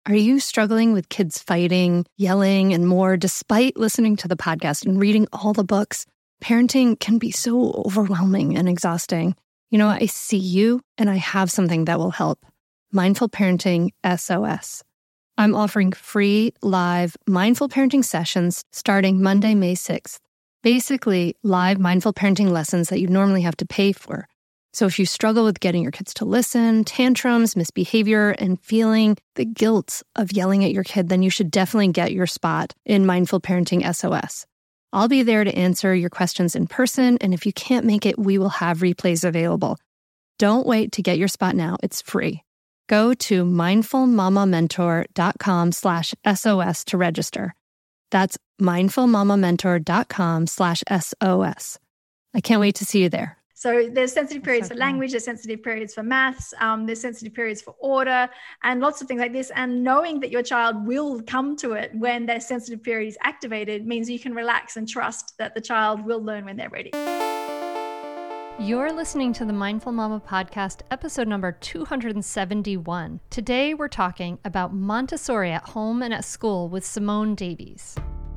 Are you struggling with kids fighting, yelling, and more despite listening to the podcast and reading all the books? Parenting can be so overwhelming and exhausting. You know, I see you and I have something that will help. Mindful Parenting SOS. I'm offering free live mindful parenting sessions starting Monday, May 6th. Basically, live mindful parenting lessons that you normally have to pay for. So if you struggle with getting your kids to listen, tantrums, misbehavior, and feeling the guilt of yelling at your kid, then you should definitely get your spot in Mindful Parenting SOS. I'll be there to answer your questions in person, and if you can't make it, we will have replays available. Don't wait to get your spot now. It's free. Go to mindfulmamamentor.com/SOS to register. That's mindfulmamamentor.com/SOS. I can't wait to see you there. So there's sensitive periods for language, there's sensitive periods for maths, there's sensitive periods for order and lots of things like this. And knowing that your child will come to it when their sensitive period is activated means you can relax and trust that the child will learn when they're ready. You're listening to the Mindful Mama podcast, episode number 271. Today we're talking about Montessori at home and at school with Simone Davies.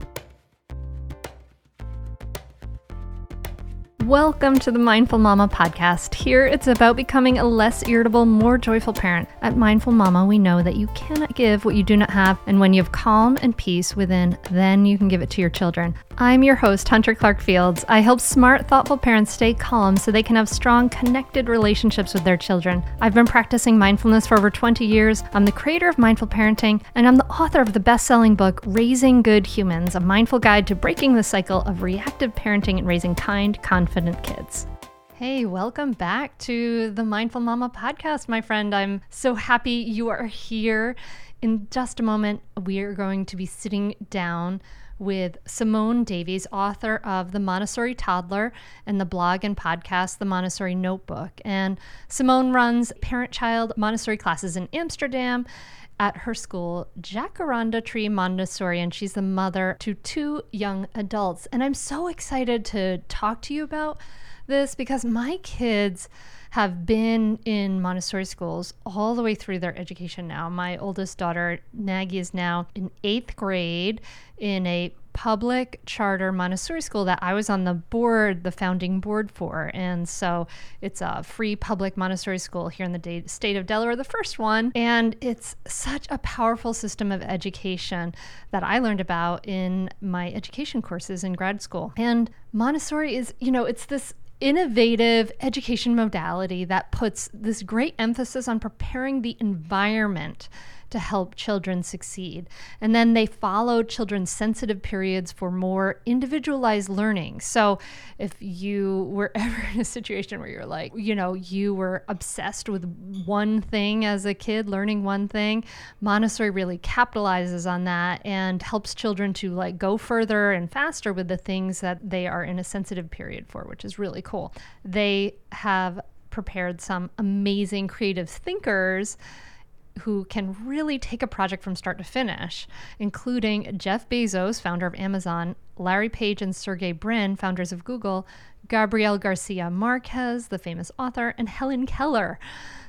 Welcome to the Mindful Mama podcast. Here it's about becoming a less irritable, more joyful parent. At Mindful Mama, we know that you cannot give what you do not have, and when you have calm and peace within, then you can give it to your children. I'm your host, Hunter Clark Fields. I help smart, thoughtful parents stay calm so they can have strong, connected relationships with their children. I've been practicing mindfulness for over 20 years. I'm the creator of Mindful Parenting, and I'm the author of the best-selling book, Raising Good Humans, a mindful guide to breaking the cycle of reactive parenting and raising kind, confident kids. Hey, welcome back to the Mindful Mama podcast, my friend. I'm so happy you are here. In just a moment, we are going to be sitting down with Simone Davies, author of The Montessori Toddler and the blog and podcast, The Montessori Notebook. And Simone runs parent-child Montessori classes in Amsterdam at her school, Jacaranda Tree Montessori, and she's the mother to 2 young adults. And I'm so excited to talk to you about this because my kids have been in Montessori schools all the way through their education now. My oldest daughter, Nagy, is now in 8th grade in a public charter Montessori school that I was on the board, the founding board for. And so it's a free public Montessori school here in the state of Delaware, the first one. And it's such a powerful system of education that I learned about in my education courses in grad school. And Montessori is, it's this innovative education modality that puts this great emphasis on preparing the environment to help children succeed. And then they follow children's sensitive periods for more individualized learning. So if you were ever in a situation where you're like, you were obsessed with one thing as a kid, learning one thing, Montessori really capitalizes on that and helps children to go further and faster with the things that they are in a sensitive period for, which is really cool. They have prepared some amazing creative thinkers who can really take a project from start to finish, including Jeff Bezos, founder of Amazon, Larry Page and Sergey Brin, founders of Google, Gabriel Garcia Marquez, the famous author, and Helen Keller.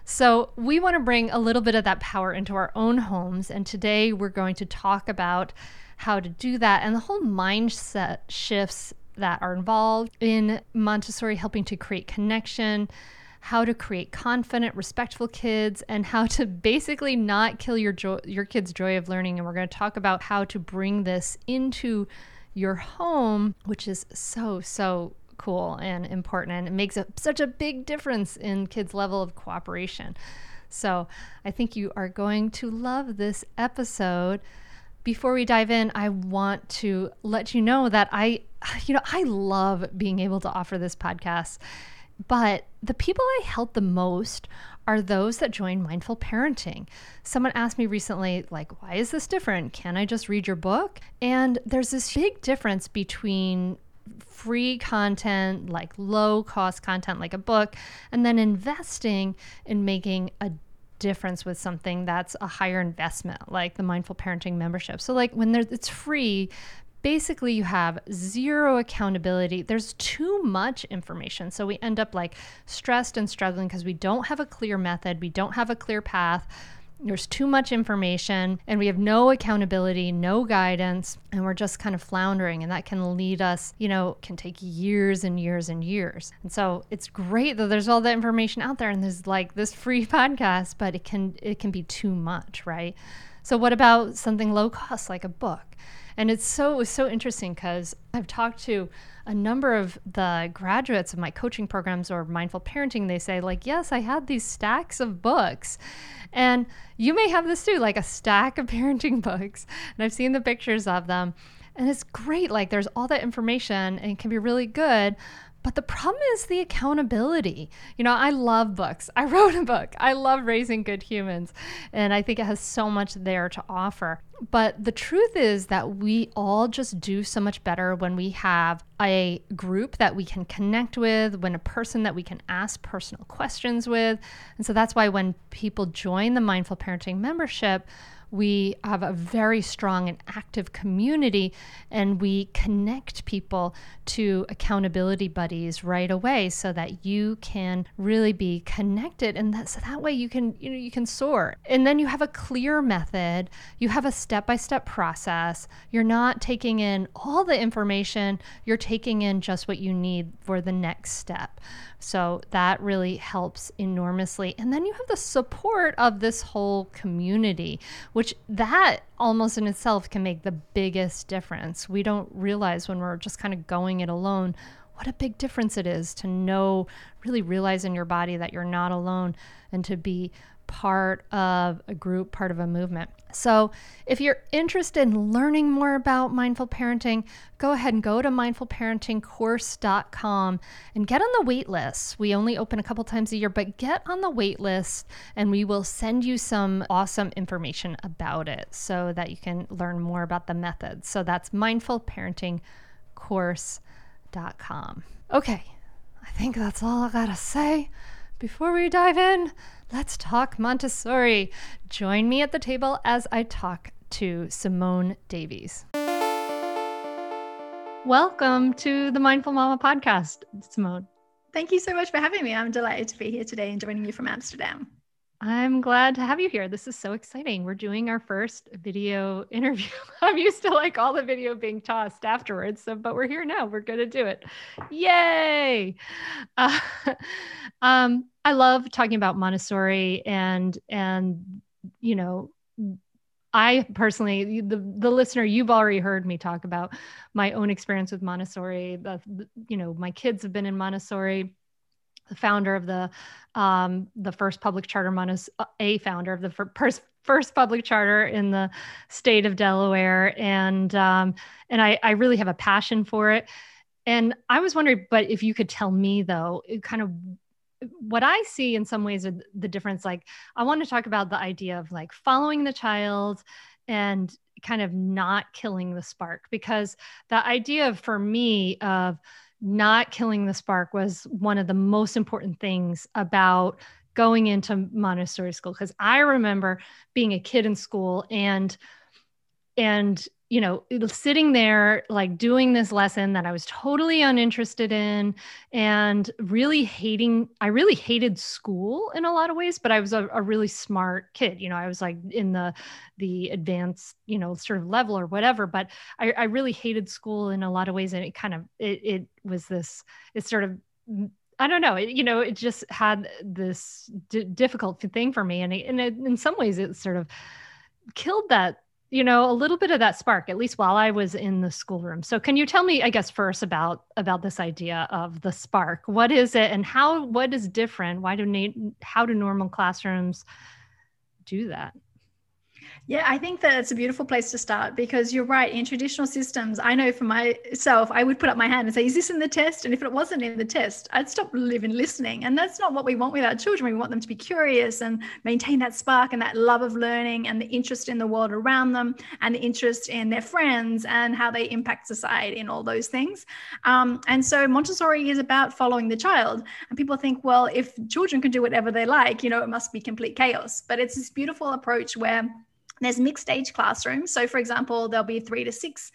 So we want to bring a little bit of that power into our own homes, and today we're going to talk about how to do that and the whole mindset shifts that are involved in Montessori, helping to create connection, how to create confident, respectful kids, and how to basically not kill your kids' joy of learning. And we're going to talk about how to bring this into your home, which is so cool and important. And it makes such a big difference in kids' level of cooperation. So I think you are going to love this episode. Before we dive in, I want to let you know that I love being able to offer this podcast. But the people I help the most are those that join Mindful Parenting. Someone asked me recently, why is this different? Can I just read your book? And there's this big difference between free content, like low cost content, like a book, and then investing in making a difference with something that's a higher investment, like the Mindful Parenting membership. So when it's free, basically you have zero accountability. There's too much information. So we end up stressed and struggling because we don't have a clear method. We don't have a clear path. There's too much information and we have no accountability, no guidance, and we're just kind of floundering. And that can lead us, can take years and years and years. And so it's great that there's all that information out there and there's like this free podcast, but it can be too much, right? So what about something low cost like a book? And it was so interesting because I've talked to a number of the graduates of my coaching programs or mindful parenting. They say like, yes, I had these stacks of books. And you may have this too, like a stack of parenting books. And I've seen the pictures of them. And it's great. Like there's all that information and it can be really good. But the problem is the accountability. I love books. I wrote a book. I love Raising Good Humans. And I think it has so much there to offer. But the truth is that we all just do so much better when we have a group that we can connect with, when a person that we can ask personal questions with. And so that's why when people join the Mindful Parenting membership, we have a very strong and active community and we connect people to accountability buddies right away so that you can really be connected. And so that way you can soar. And then you have a clear method, you have a step-by-step process. You're not taking in all the information, you're taking in just what you need for the next step. So that really helps enormously. And then you have the support of this whole community, which that almost in itself can make the biggest difference. We don't realize when we're just kind of going it alone, what a big difference it is to really realize in your body that you're not alone and to be part of a group, part of a movement. So if you're interested in learning more about mindful parenting, go ahead and go to mindfulparentingcourse.com and get on the wait list. We only open a couple times a year, but get on the wait list and we will send you some awesome information about it so that you can learn more about the methods. So that's mindfulparentingcourse.com. Okay, I think that's all I gotta say. Before we dive in, let's talk Montessori. Join me at the table as I talk to Simone Davies. Welcome to the Mindful Mama podcast, Simone. Thank you so much for having me. I'm delighted to be here today and joining you from Amsterdam. I'm glad to have you here. This is so exciting. We're doing our first video interview. I'm used to like all the video being tossed afterwards, but we're here now. We're going to do it. Yay. I love talking about Montessori and I personally, the listener, you've already heard me talk about my own experience with Montessori. My kids have been in Montessori. The founder of the first public charter, founder of the first public charter in the state of Delaware, and I really have a passion for it. And I was wondering, but if you could tell me though, kind of what I see in some ways of the difference. Like I want to talk about the idea of like following the child and kind of not killing the spark, because the idea for me of not killing the spark was one of the most important things about going into Montessori school. Because I remember being a kid in school and sitting there, like doing this lesson that I was totally uninterested in and I really hated school in a lot of ways, but I was a really smart kid. I was like in the advanced, sort of level or whatever, but I really hated school in a lot of ways. And it was this, it's sort of, I don't know, it just had this difficult thing for me. And in some ways it sort of killed that, a little bit of that spark, at least while I was in the schoolroom. So can you tell me, I guess, first about this idea of the spark? What is it and what is different? How do normal classrooms do that? Yeah, I think that it's a beautiful place to start, because you're right. In traditional systems, I know for myself, I would put up my hand and say, is this in the test? And if it wasn't in the test, I'd stop listening. And that's not what we want with our children. We want them to be curious and maintain that spark and that love of learning and the interest in the world around them and the interest in their friends and how they impact society and all those things. And so Montessori is about following the child. And people think, well, if children can do whatever they like, it must be complete chaos. But it's this beautiful approach where there's mixed age classrooms. So for example, there'll be 3 to 6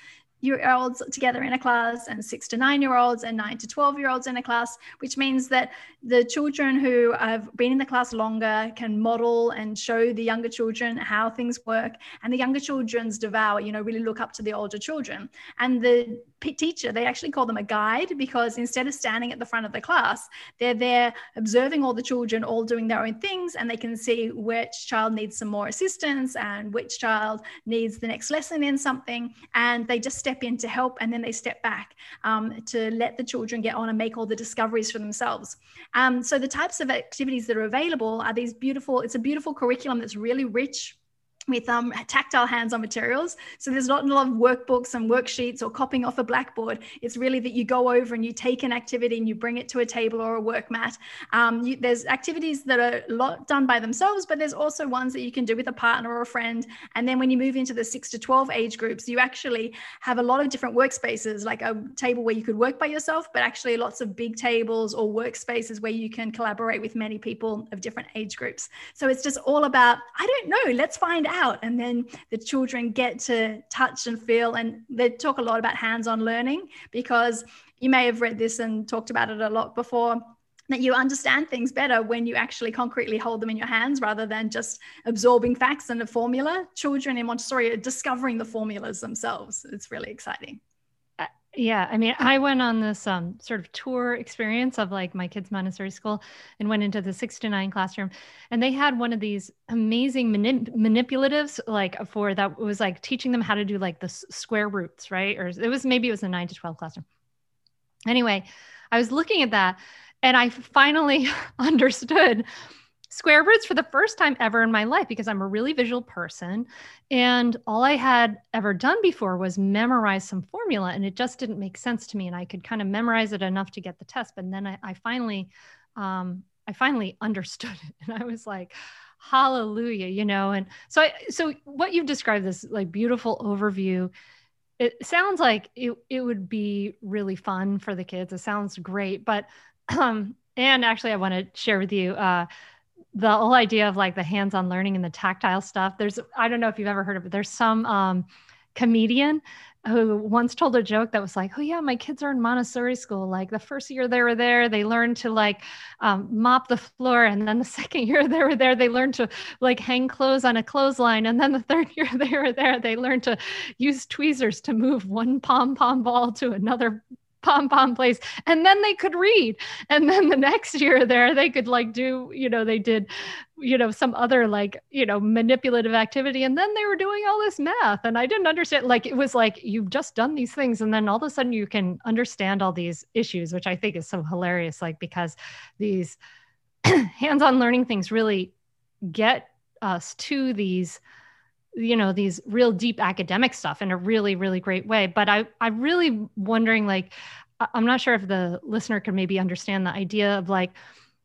year-olds together in a class and 6 to 9-year-olds and 9 to 12-year-olds in a class, which means that the children who have been in the class longer can model and show the younger children how things work. And the younger children's devour, really look up to the older children. And the teacher, they actually call them a guide, because instead of standing at the front of the class, they're there observing all the children all doing their own things, and they can see which child needs some more assistance and which child needs the next lesson in something. And they just step in to help, and then they step back to let the children get on and make all the discoveries for themselves. So the types of activities that are available are these it's a beautiful curriculum that's really rich with tactile hands-on materials. So there's not a lot of workbooks and worksheets or copying off a blackboard. It's really that you go over and you take an activity and you bring it to a table or a work mat. There's activities that are a lot done by themselves, but there's also ones that you can do with a partner or a friend. And then when you move into the 6 to 12 age groups, you actually have a lot of different workspaces, like a table where you could work by yourself, but actually lots of big tables or workspaces where you can collaborate with many people of different age groups. So it's just all about, I don't know, let's find out. And then the children get to touch and feel, and they talk a lot about hands-on learning, because you may have read this and talked about it a lot before, that you understand things better when you actually concretely hold them in your hands rather than just absorbing facts and a formula. Children in Montessori are discovering the formulas themselves. It's really exciting. Yeah. I mean, I went on this sort of tour experience of like my kids' Montessori school and went into the 6 to 9 classroom, and they had one of these amazing manipulatives, like for that was like teaching them how to do like the square roots, right? Or it was a 9 to 12 classroom. Anyway, I was looking at that and I finally understood square roots for the first time ever in my life, because I'm a really visual person. And all I had ever done before was memorize some formula, and it just didn't make sense to me. And I could kind of memorize it enough to get the test. But then I finally understood it. And I was like, hallelujah, And so what you've described, this like beautiful overview, it sounds like it would be really fun for the kids. It sounds great. But, and actually I want to share with you, the whole idea of like the hands-on learning and the tactile stuff. I don't know if you've ever heard of it. There's some comedian who once told a joke that was like, oh yeah, my kids are in Montessori school. Like the first year they were there, they learned to like mop the floor. And then the second year they were there, they learned to like hang clothes on a clothesline. And then the third year they were there, they learned to use tweezers to move one pom-pom ball to another pom-pom place, and then they could read. And then the next year there, they could like do, they did, some other like, manipulative activity. And then they were doing all this math. And I didn't understand, like, it was like, you've just done these things. And then all of a sudden you can understand all these issues, which I think is so hilarious, like, because these hands-on learning things really get us to these real deep academic stuff in a really, really great way. But I'm really wondering, like, I'm not sure if the listener could maybe understand the idea of like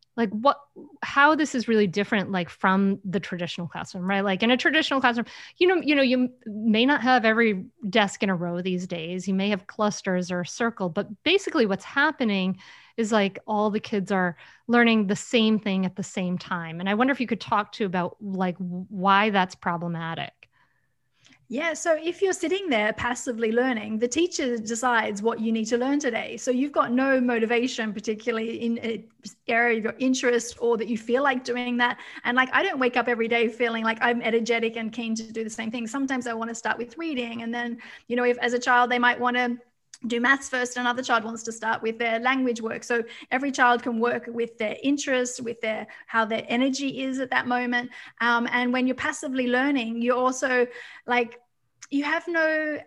how this is really different, like from the traditional classroom, right? Like in a traditional classroom, you may not have every desk in a row these days. You may have clusters or a circle, but basically what's happening is like all the kids are learning the same thing at the same time. And I wonder if you could talk about like why that's problematic. Yeah, so if you're sitting there passively learning, the teacher decides what you need to learn today. So you've got no motivation, particularly in an area of your interest or that you feel like doing that. And like, I don't wake up every day feeling like I'm energetic and keen to do the same thing. Sometimes I want to start with reading. And then, if as a child, they might want to do maths first, another child wants to start with their language work. So every child can work with their interests, with how their energy is at that moment. And when you're passively learning, you're also like, you have no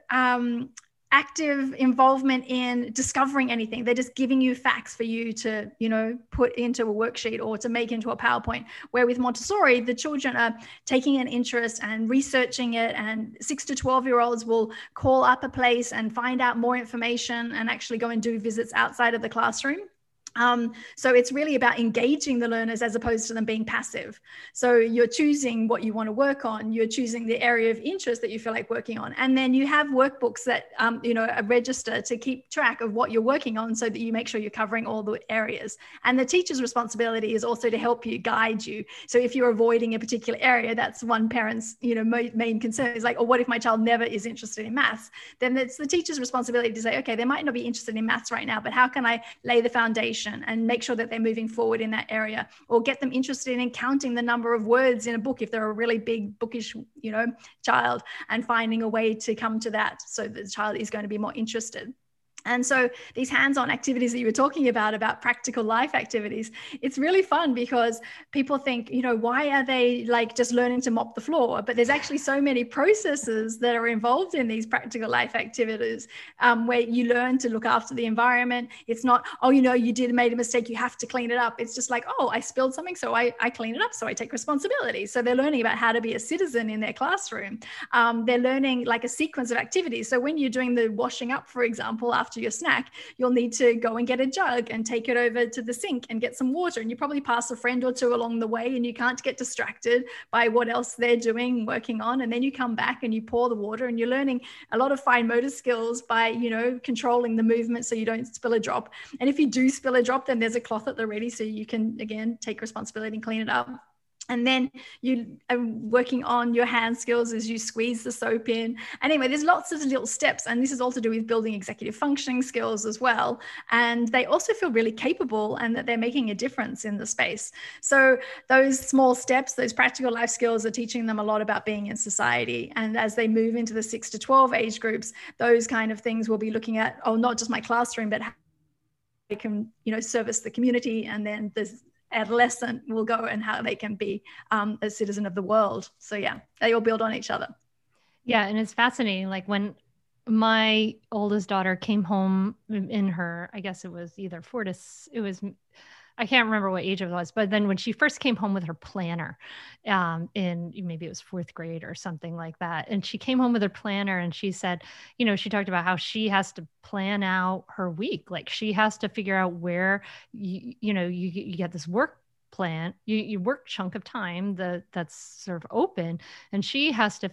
active involvement in discovering anything. They're just giving you facts for you to, put into a worksheet or to make into a PowerPoint. Where with Montessori, the children are taking an interest and researching it, and 6 to 12-year-olds will call up a place and find out more information and actually go and do visits outside of the classroom. So it's really about engaging the learners as opposed to them being passive. So you're choosing what you want to work on. You're choosing the area of interest that you feel like working on. And then you have workbooks that, register to keep track of what you're working on so that you make sure you're covering all the areas. And the teacher's responsibility is also to help you, guide you. So if you're avoiding a particular area, that's one parent's, main concern is like, oh, what if my child never is interested in maths? Then it's the teacher's responsibility to say, okay, they might not be interested in maths right now, but how can I lay the foundation and make sure that they're moving forward in that area, or get them interested in counting the number of words in a book if they're a really big bookish, child, and finding a way to come to that so that the child is going to be more interested. And so these hands-on activities that you were talking about practical life activities, it's really fun because people think, why are they like just learning to mop the floor? But there's actually so many processes that are involved in these practical life activities where you learn to look after the environment. It's not, you made a mistake, you have to clean it up. It's just like, I spilled something, so I clean it up, so I take responsibility. So they're learning about how to be a citizen in their classroom. They're learning like a sequence of activities. So when you're doing the washing up, for example, after your snack, you'll need to go and get a jug and take it over to the sink and get some water. And you probably pass a friend or two along the way, and you can't get distracted by what else they're doing, working on. And then you come back and you pour the water, and you're learning a lot of fine motor skills by, controlling the movement so you don't spill a drop. And if you do spill a drop, then there's a cloth at the ready so you can, again, take responsibility and clean it up. And then you are working on your hand skills as you squeeze the soap in. Anyway, there's lots of little steps. And this is all to do with building executive functioning skills as well. And they also feel really capable and that they're making a difference in the space. So those small steps, those practical life skills are teaching them a lot about being in society. And as they move into the 6 to 12 age groups, those kind of things we'll be looking at, not just my classroom, but how they can, service the community. And then there's adolescent will go and how they can be a citizen of the world. So yeah, they all build on each other. Yeah. And it's fascinating. Like when my oldest daughter came home in her, I guess it was either I can't remember what age it was, but then when she first came home with her planner in maybe it was 4th grade or something like that. And she came home with her planner and she said, she talked about how she has to plan out her week. Like she has to figure out where, you get this work plan, you work chunk of time that's sort of open, and she has to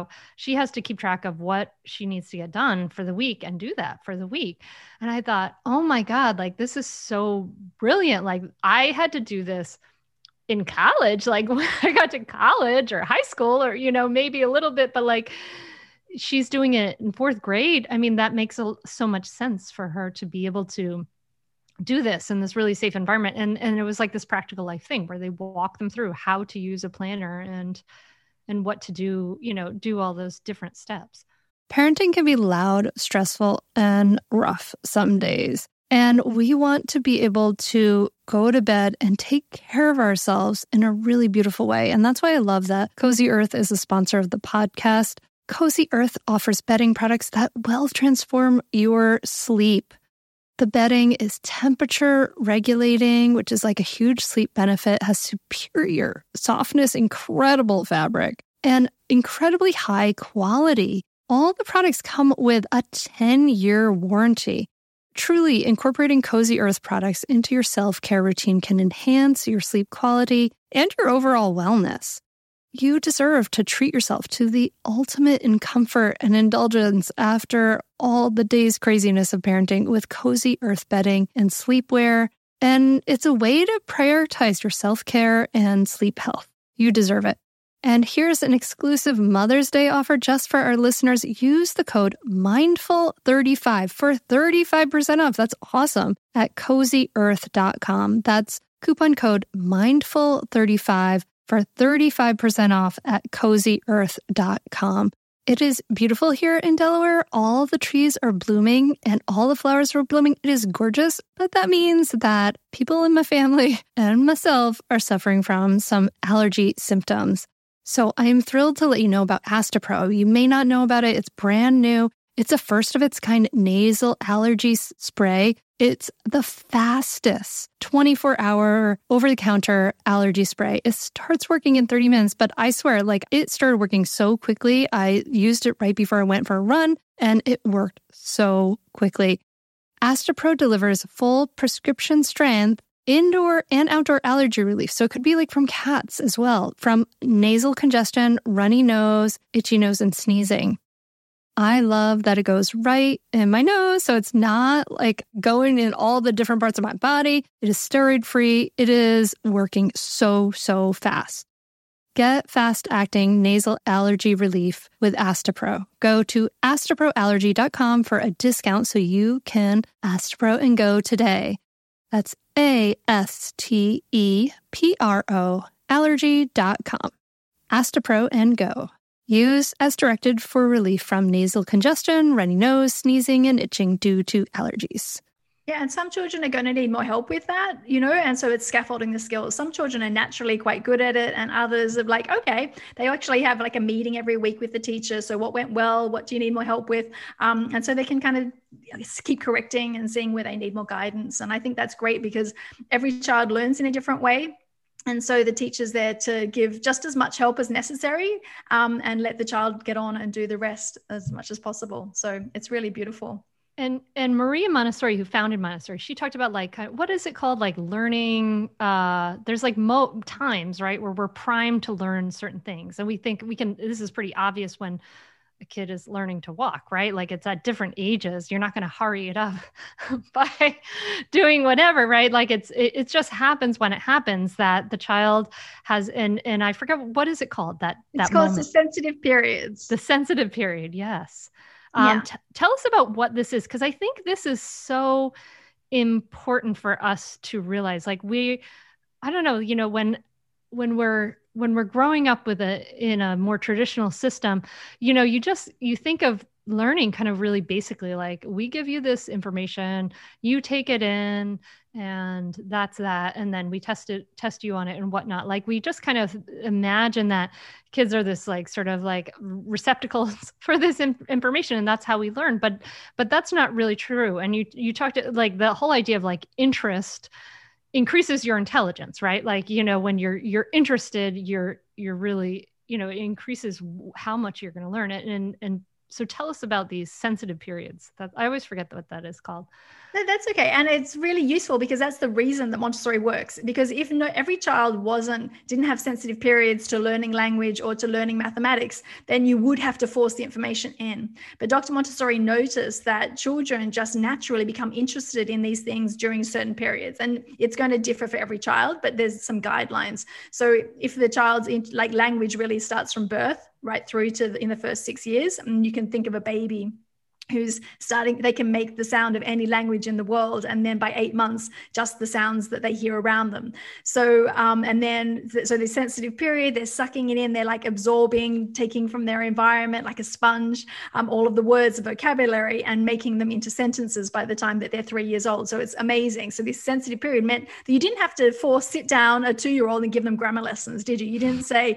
keep track of what she needs to get done for the week and do that for the week. And I thought, oh my God, like this is so brilliant. Like I had to do this in college, like when I got to college or high school or, maybe a little bit, but like she's doing it in 4th grade. I mean, that makes so much sense for her to be able to do this in this really safe environment. And it was like this practical life thing where they walk them through how to use a planner and what to do, do all those different steps. Parenting can be loud, stressful, and rough some days. And we want to be able to go to bed and take care of ourselves in a really beautiful way. And that's why I love that Cozy Earth is a sponsor of the podcast. Cozy Earth offers bedding products that will transform your sleep. The bedding is temperature regulating, which is like a huge sleep benefit, has superior softness, incredible fabric, and incredibly high quality. All the products come with a 10-year warranty. Truly, incorporating Cozy Earth products into your self-care routine can enhance your sleep quality and your overall wellness. You deserve to treat yourself to the ultimate in comfort and indulgence after all the day's craziness of parenting with Cozy Earth bedding and sleepwear. And it's a way to prioritize your self-care and sleep health. You deserve it. And here's an exclusive Mother's Day offer just for our listeners. Use the code MINDFUL35 for 35% off. That's awesome at CozyEarth.com. That's coupon code MINDFUL35 for 35% off at CozyEarth.com. It is beautiful here in Delaware. All the trees are blooming and all the flowers are blooming. It is gorgeous, but that means that people in my family and myself are suffering from some allergy symptoms. So I'm thrilled to let you know about Astepro. You may not know about it. It's brand new. It's a first of its kind nasal allergy spray. It's the fastest 24-hour over-the-counter allergy spray. It starts working in 30 minutes, but I swear, like it started working so quickly. I used it right before I went for a run and it worked so quickly. Astepro delivers full prescription strength indoor and outdoor allergy relief. So it could be like from cats as well, from nasal congestion, runny nose, itchy nose, and sneezing. I love that it goes right in my nose, so it's not like going in all the different parts of my body. It is steroid-free. It is working so fast. Get fast-acting nasal allergy relief with Astepro. Go to asteproallergy.com for a discount so you can Astepro and go today. That's ASTEPRO allergy.com. Astepro and go. Use as directed for relief from nasal congestion, runny nose, sneezing, and itching due to allergies. Yeah, and some children are going to need more help with that, and so it's scaffolding the skills. Some children are naturally quite good at it, and others are like, okay, they actually have like a meeting every week with the teacher. So what went well? What do you need more help with? And so they can kind of keep correcting and seeing where they need more guidance. And I think that's great because every child learns in a different way. And so the teacher's there to give just as much help as necessary and let the child get on and do the rest as much as possible. So it's really beautiful. And Maria Montessori, who founded Montessori, she talked about like, what is it called? Like learning, there's like times, right, where we're primed to learn certain things. And we think this is pretty obvious when a kid is learning to walk, right? Like it's at different ages. You're not going to hurry it up by doing whatever, right? Like it just happens when it happens that the child has, and I forget, what is it called? It's called the sensitive periods. The sensitive period. Yes. Yeah. Tell us about what this is, because I think this is so important for us to realize. Like I don't know, when we're growing up in a more traditional system, you think of learning kind of really basically like, we give you this information, you take it in, and that's that. And then we test you on it and whatnot. Like we just kind of imagine that kids are this like sort of like receptacles for this information. And that's how we learn. But that's not really true. And you talked like the whole idea of like interest increases your intelligence, right? Like, when you're interested, you're really, it increases how much you're going to learn it. And so tell us about these sensitive periods. I always forget what that is called. No, that's okay. And it's really useful because that's the reason that Montessori works. Because if every child didn't have sensitive periods to learning language or to learning mathematics, then you would have to force the information in. But Dr. Montessori noticed that children just naturally become interested in these things during certain periods. And it's going to differ for every child, but there's some guidelines. So if the child's like language really starts from birth right through to in the first 6 years, and you can think of a baby who's they can make the sound of any language in the world. And then by 8 months, just the sounds that they hear around them. So, so the sensitive period, they're sucking it in, they're like absorbing, taking from their environment like a sponge, all of the words and vocabulary and making them into sentences by the time that they're 3 years old. So it's amazing. So this sensitive period meant that you didn't have to sit down a 2-year-old and give them grammar lessons, did you? You didn't say,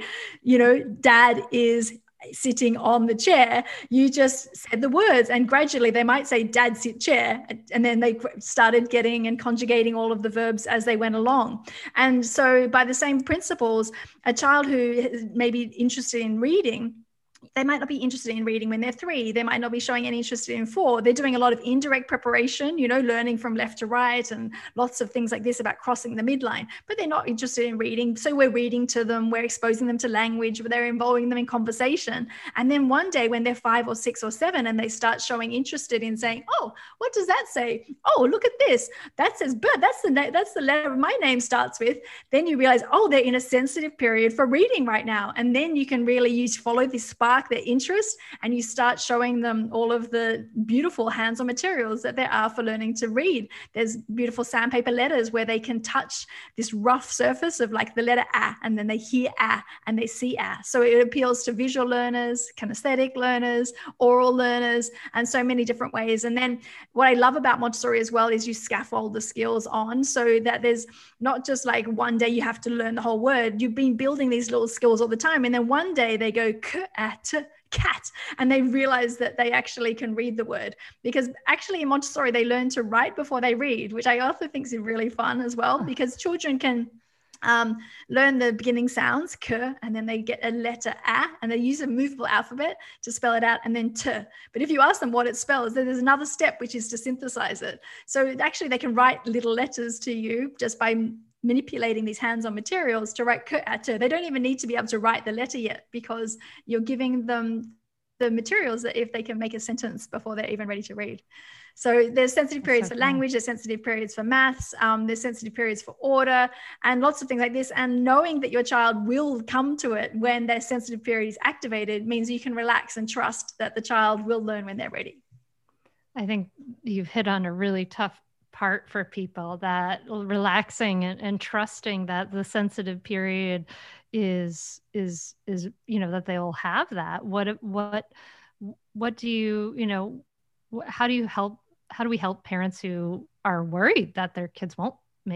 dad is sitting on the chair. You just said the words, and gradually they might say dad sit chair, and then they started getting and conjugating all of the verbs as they went along. And so by the same principles, a child who may be interested in reading, they might not be interested in reading when they're 3. They might not be showing any interest in 4. They're doing a lot of indirect preparation, learning from left to right and lots of things like this about crossing the midline, but they're not interested in reading. So we're reading to them, we're exposing them to language, they're involving them in conversation. And then one day when they're 5 or 6 or 7 and they start showing interested in saying, oh, what does that say? Oh, look at this. That says bird. That's the letter my name starts with. Then you realize, oh, they're in a sensitive period for reading right now. And then you can really follow this spark their interest, and you start showing them all of the beautiful hands-on materials that there are for learning to read. There's beautiful sandpaper letters where they can touch this rough surface of like the letter A, and then they hear A and they see A. So it appeals to visual learners, kinesthetic learners, oral learners, and so many different ways. And then what I love about Montessori as well is you scaffold the skills on so that there's not just like one day you have to learn the whole word. You've been building these little skills all the time, and then one day they go cat, and they realize that they actually can read the word. Because actually in Montessori they learn to write before they read, which I also think is really fun as well, because children can learn the beginning sounds, k, and then they get a letter a, and they use a movable alphabet to spell it out, and then t. But if you ask them what it spells, then there's another step, which is to synthesize it. So actually they can write little letters to you just by manipulating these hands-on materials to write k, a, t. They don't even need to be able to write the letter yet, because you're giving them the materials that if they can make a sentence before they're even ready to read. So there's sensitive periods for language, there's sensitive periods for maths, there's sensitive periods for order, and lots of things like this. And knowing that your child will come to it when their sensitive period is activated means you can relax and trust that the child will learn when they're ready. I think you've hit on a really tough part for people, that relaxing and trusting that the sensitive period is, that they'll have that. What do you, how do we help parents who are worried that their kids won't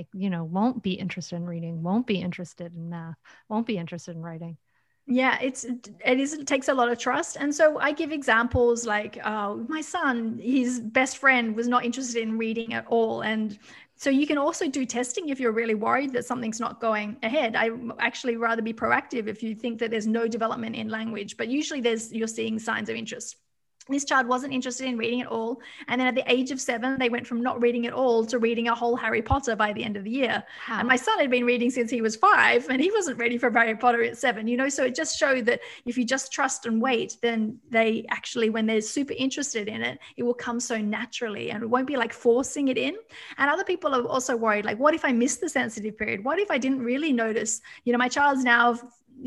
be interested in reading, won't be interested in math, won't be interested in writing? Yeah, it takes a lot of trust. And so I give examples like, my son, his best friend was not interested in reading at all. And so you can also do testing if you're really worried that something's not going ahead. I actually rather be proactive if you think that there's no development in language, but usually you're seeing signs of interest. This child wasn't interested in reading at all. And then at the age of 7, they went from not reading at all to reading a whole Harry Potter by the end of the year. Wow. And my son had been reading since he was 5, and he wasn't ready for Harry Potter at 7, so it just showed that if you just trust and wait, then they actually, when they're super interested in it, it will come so naturally, and it won't be like forcing it in. And other people are also worried, like, what if I miss the sensitive period? What if I didn't really notice, my child's now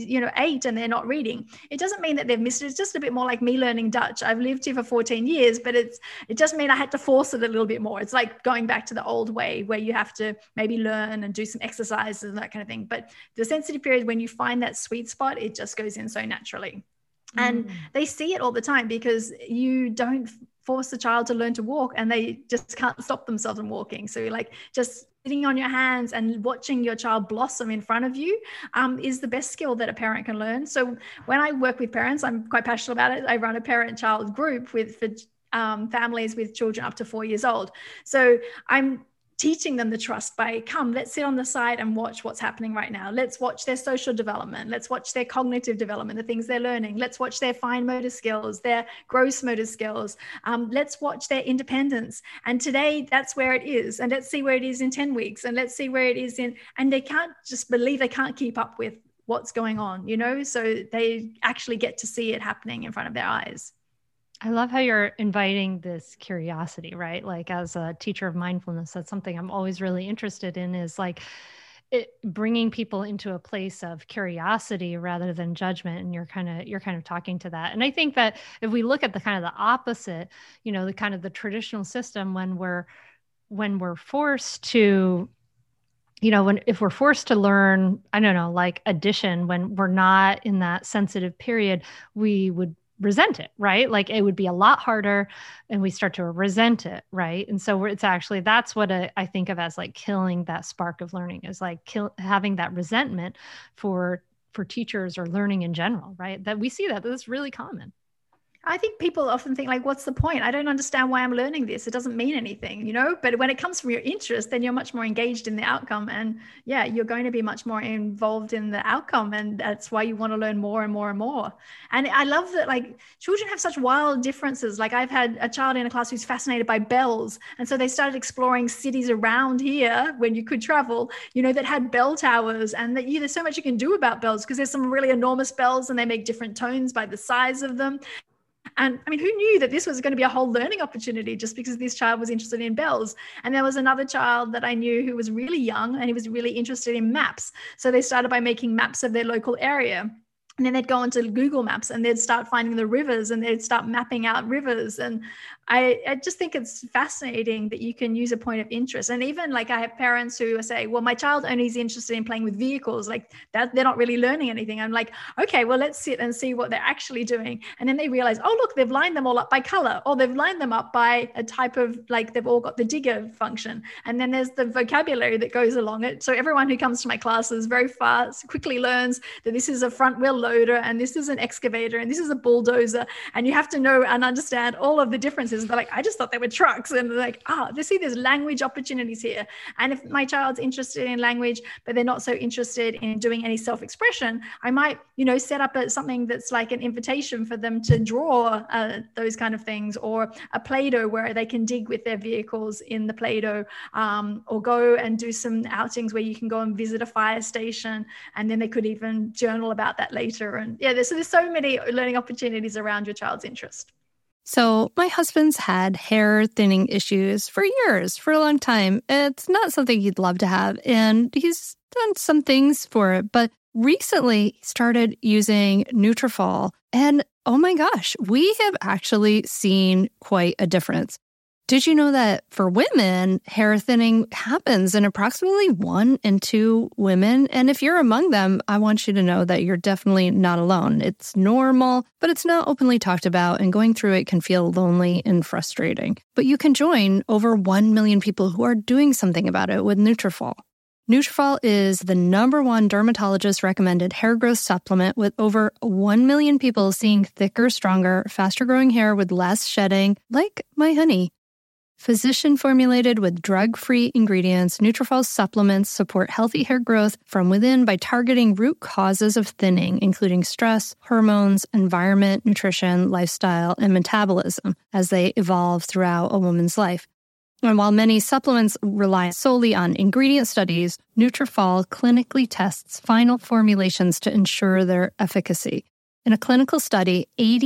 8 and they're not reading? It doesn't mean that they've missed it. It's just a bit more like me learning Dutch. I've lived here for 14 years, but it doesn't mean I had to force it a little bit more. It's like going back to the old way where you have to maybe learn and do some exercises and that kind of thing. But the sensitive period, when you find that sweet spot, it just goes in so naturally. And they see it all the time, because you don't force the child to learn to walk and they just can't stop themselves from walking. So you're like, just sitting on your hands and watching your child blossom in front of you is the best skill that a parent can learn. So when I work with parents, I'm quite passionate about it. I run a parent-child group for families with children up to 4 years old. So I'm teaching them the trust by, let's sit on the side and watch what's happening right now. Let's watch their social development. Let's watch their cognitive development, the things they're learning. Let's watch their fine motor skills, their gross motor skills. Let's watch their independence. And today that's where it is. And let's see where it is in 10 weeks. And let's see where it is and they can't just believe they can't keep up with what's going on, so they actually get to see it happening in front of their eyes. I love how you're inviting this curiosity, right? Like, as a teacher of mindfulness, that's something I'm always really interested in, is like bringing people into a place of curiosity rather than judgment. And you're kind of talking to that. And I think that if we look at the kind of the opposite, the kind of the traditional system, when we're forced to, if we're forced to learn, I don't know, like addition, when we're not in that sensitive period, we would resent it, right? Like it would be a lot harder and we start to resent it, right? And so it's actually, that's what I think of as like killing that spark of learning, is like having that resentment for teachers or learning in general, right? That we see that's really common. I think people often think, like, what's the point? I don't understand why I'm learning this. It doesn't mean anything, But when it comes from your interest, then you're much more engaged in the outcome. And yeah, you're going to be much more involved in the outcome. And that's why you want to learn more and more and more. And I love that, like, children have such wild differences. Like, I've had a child in a class who's fascinated by bells. And so they started exploring cities around here when you could travel, that had bell towers. And that there's so much you can do about bells, because there's some really enormous bells and they make different tones by the size of them. And I mean, who knew that this was going to be a whole learning opportunity just because this child was interested in bells? And there was another child that I knew who was really young and he was really interested in maps. So they started by making maps of their local area. And then they'd go onto Google Maps and they'd start finding the rivers and they'd start mapping out rivers. And I just think it's fascinating that you can use a point of interest. And even like I have parents who say, well, my child only is interested in playing with vehicles, like that, they're not really learning anything. I'm like, okay, well, let's sit and see what they're actually doing. And then they realize, oh, look, they've lined them all up by color, or they've lined them up by a type of, like, they've all got the digger function. And then there's the vocabulary that goes along it. So everyone who comes to my classes very fast, quickly learns that this is a front wheel loader, and this is an excavator, and this is a bulldozer, and you have to know and understand all of the differences. They're like, I just thought they were trucks. And they're like, there's language opportunities here. And if my child's interested in language, but they're not so interested in doing any self-expression, I might, set up something that's like an invitation for them to draw those kind of things, or a Play-Doh where they can dig with their vehicles in the Play-Doh, or go and do some outings where you can go and visit a fire station, and then they could even journal about that later. And there's so many learning opportunities around your child's interest. So my husband's had hair thinning issues for years, for a long time. It's not something he'd love to have, and he's done some things for it. But recently he started using Nutrafol, and oh my gosh, we have actually seen quite a difference. Did you know that for women, hair thinning happens in approximately 1 in 2 women? And if you're among them, I want you to know that you're definitely not alone. It's normal, but it's not openly talked about, and going through it can feel lonely and frustrating. But you can join over 1 million people who are doing something about it with Nutrafol. Nutrafol is the #1 dermatologist-recommended hair growth supplement, with over 1 million people seeing thicker, stronger, faster-growing hair with less shedding, like my honey. Physician-formulated with drug-free ingredients, Nutrafol supplements support healthy hair growth from within by targeting root causes of thinning, including stress, hormones, environment, nutrition, lifestyle, and metabolism, as they evolve throughout a woman's life. And while many supplements rely solely on ingredient studies, Nutrafol clinically tests final formulations to ensure their efficacy. In a clinical study,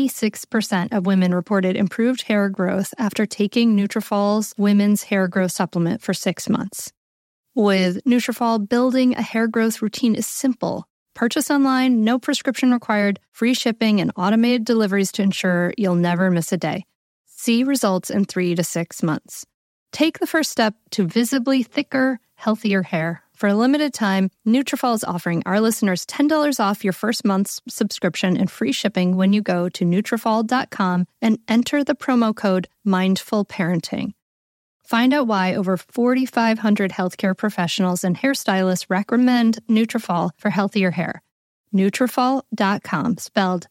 86% of women reported improved hair growth after taking Nutrafol's women's hair growth supplement for 6 months. With Nutrafol, building a hair growth routine is simple. Purchase online, no prescription required, free shipping, and automated deliveries to ensure you'll never miss a day. See results in 3 to 6 months. Take the first step to visibly thicker, healthier hair. For a limited time, Nutrafol is offering our listeners $10 off your first month's subscription and free shipping when you go to Nutrafol.com and enter the promo code MindfulParenting. Find out why over 4,500 healthcare professionals and hairstylists recommend Nutrafol for healthier hair. Nutrafol.com, spelled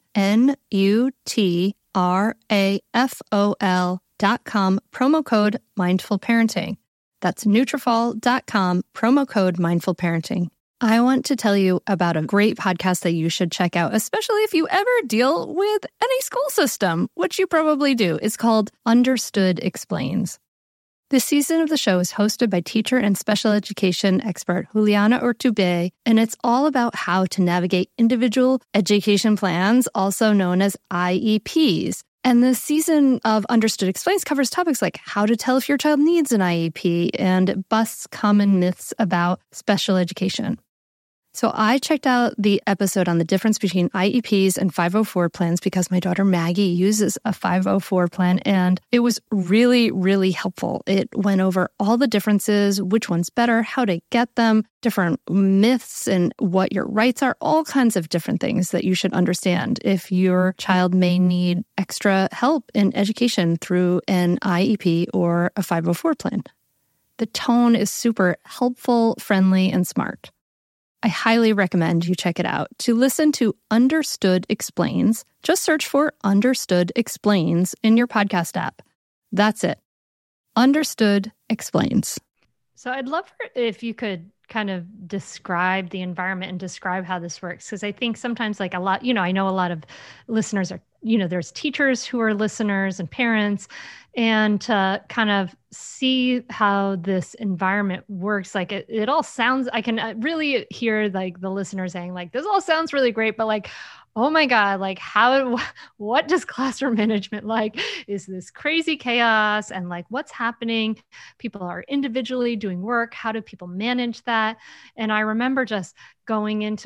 Nutrafol.com, promo code MindfulParenting. That's Nutrafol.com, promo code MindfulParenting. I want to tell you about a great podcast that you should check out, especially if you ever deal with any school system, which you probably do. It's called Understood Explains. This season of the show is hosted by teacher and special education expert Juliana Urtubey, and it's all about how to navigate individual education plans, also known as IEPs. And this season of Understood Explains covers topics like how to tell if your child needs an IEP and busts common myths about special education. So I checked out the episode on the difference between IEPs and 504 plans because my daughter Maggie uses a 504 plan, and it was really, really helpful. It went over all the differences, which one's better, how to get them, different myths and what your rights are, all kinds of different things that you should understand if your child may need extra help in education through an IEP or a 504 plan. The tone is super helpful, friendly, and smart. I highly recommend you check it out. To listen to Understood Explains, just search for Understood Explains in your podcast app. That's it. Understood Explains. So I'd love if you could kind of describe the environment and describe how this works. Because I think sometimes like a lot, I know a lot of listeners are, there's teachers who are listeners and parents, and to kind of see how this environment works. Like it all sounds, I can really hear like the listener saying like, this all sounds really great, but like, oh my God, like what does classroom management like? Is this crazy chaos? And like, what's happening? People are individually doing work. How do people manage that? And I remember just going into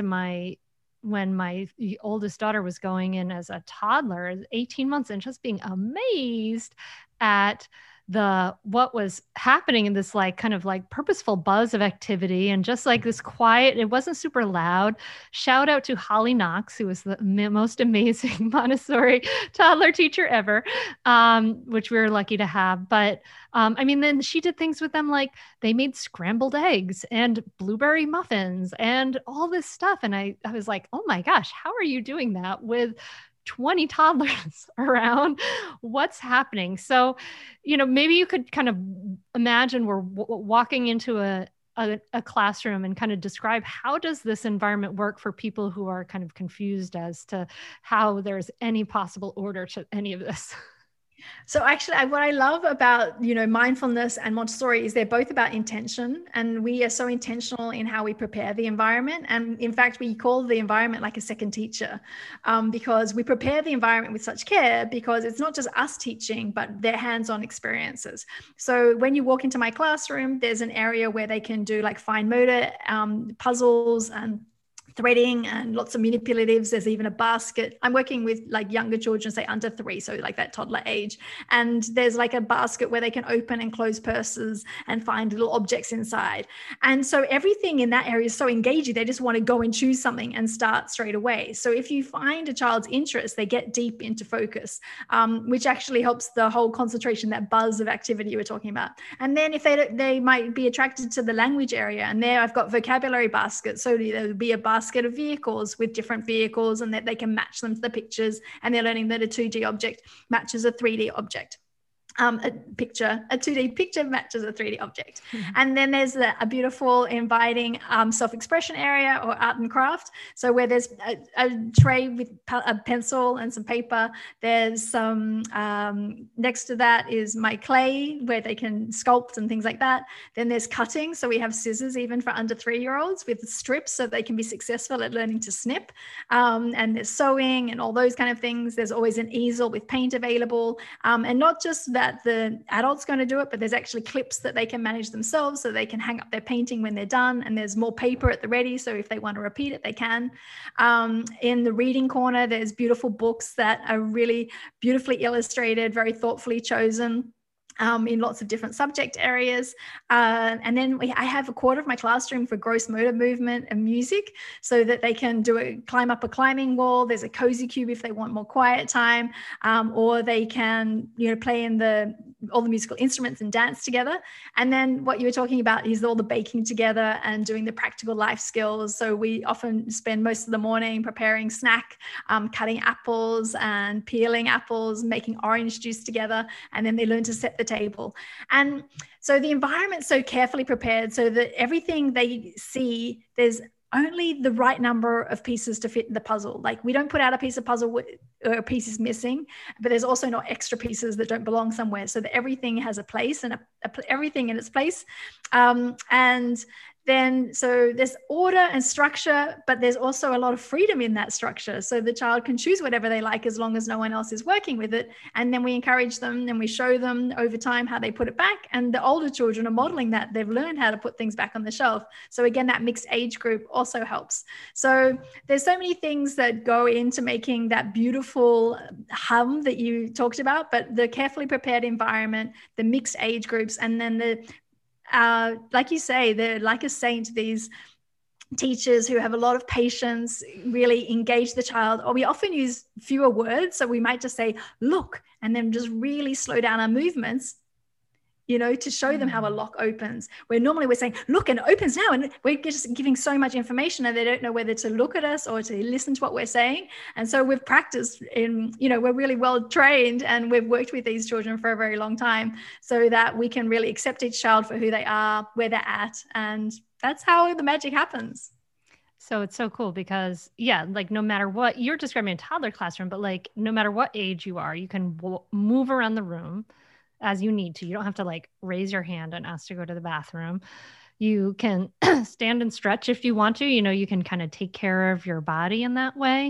when my oldest daughter was going in as a toddler, 18 months, and just being amazed at what was happening in this like kind of like purposeful buzz of activity and just like this quiet, it wasn't super loud. Shout out to Holly Knox, who was the most amazing Montessori toddler teacher ever, which we were lucky to have. But I mean, then she did things with them like they made scrambled eggs and blueberry muffins and all this stuff. And I was like, oh my gosh, how are you doing that with 20 toddlers around? What's happening? So, maybe you could kind of imagine we're walking into a classroom and kind of describe how does this environment work for people who are kind of confused as to how there's any possible order to any of this. So actually, what I love about, mindfulness and Montessori is they're both about intention, and we are so intentional in how we prepare the environment. And in fact, we call the environment like a second teacher, because we prepare the environment with such care, because it's not just us teaching, but their hands-on experiences. So when you walk into my classroom, there's an area where they can do like fine motor puzzles and threading and lots of manipulatives. There's even a basket. I'm working with like younger children, say under 3, so like that toddler age. And there's like a basket where they can open and close purses and find little objects inside. And so everything in that area is so engaging. They just want to go and choose something and start straight away. So if you find a child's interest, they get deep into focus, which actually helps the whole concentration, that buzz of activity you were talking about. And then if they might be attracted to the language area, and there I've got vocabulary baskets. So there'll be a basket of vehicles with different vehicles, and that they can match them to the pictures, and they're learning that a 2D object matches a 3D object. A 2D picture matches a 3D object. Mm-hmm. And then there's a beautiful inviting self-expression area or art and craft. So where there's a tray with a pencil and some paper, there's some, next to that is my clay where they can sculpt and things like that. Then there's cutting. So we have scissors even for under 3-year-olds with strips so they can be successful at learning to snip. And there's sewing and all those kind of things. There's always an easel with paint available. And not just that the adult's going to do it, but there's actually clips that they can manage themselves so they can hang up their painting when they're done. And there's more paper at the ready, so if they want to repeat it, they can. In the reading corner, there's beautiful books that are really beautifully illustrated, very thoughtfully chosen. In lots of different subject areas. And then I have a quarter of my classroom for gross motor movement and music, so that they can climb up a climbing wall. There's a cozy cube if they want more quiet time, or they can, play in all the musical instruments and dance together. And then what you were talking about is all the baking together and doing the practical life skills. So we often spend most of the morning preparing snack, cutting apples and peeling apples, making orange juice together, and then they learn to set the table. And so the environment's so carefully prepared so that everything they see, there's only the right number of pieces to fit the puzzle. Like we don't put out a piece of puzzle or a piece is missing, but there's also not extra pieces that don't belong somewhere, so that everything has a place and everything in its place. And then, so there's order and structure, but there's also a lot of freedom in that structure. So the child can choose whatever they like as long as no one else is working with it. And then we encourage them and we show them over time how they put it back. And the older children are modeling that. They've learned how to put things back on the shelf. So again, that mixed age group also helps. So there's so many things that go into making that beautiful hum that you talked about, but the carefully prepared environment, the mixed age groups, and then like you say, they're like a saint, these teachers who have a lot of patience, really engage the child. Or we often use fewer words. So we might just say, look, and then just really slow down our movements, to show them how a lock opens. Where normally we're saying, look, and it opens now. And we're just giving so much information and they don't know whether to look at us or to listen to what we're saying. And so we've practiced we're really well trained, and we've worked with these children for a very long time so that we can really accept each child for who they are, where they're at. And that's how the magic happens. So it's so cool because, like no matter what, you're describing a toddler classroom, but like no matter what age you are, you can move around the room as you need to. You don't have to like raise your hand and ask to go to the bathroom. You can stand and stretch if you want to. You can kind of take care of your body in that way.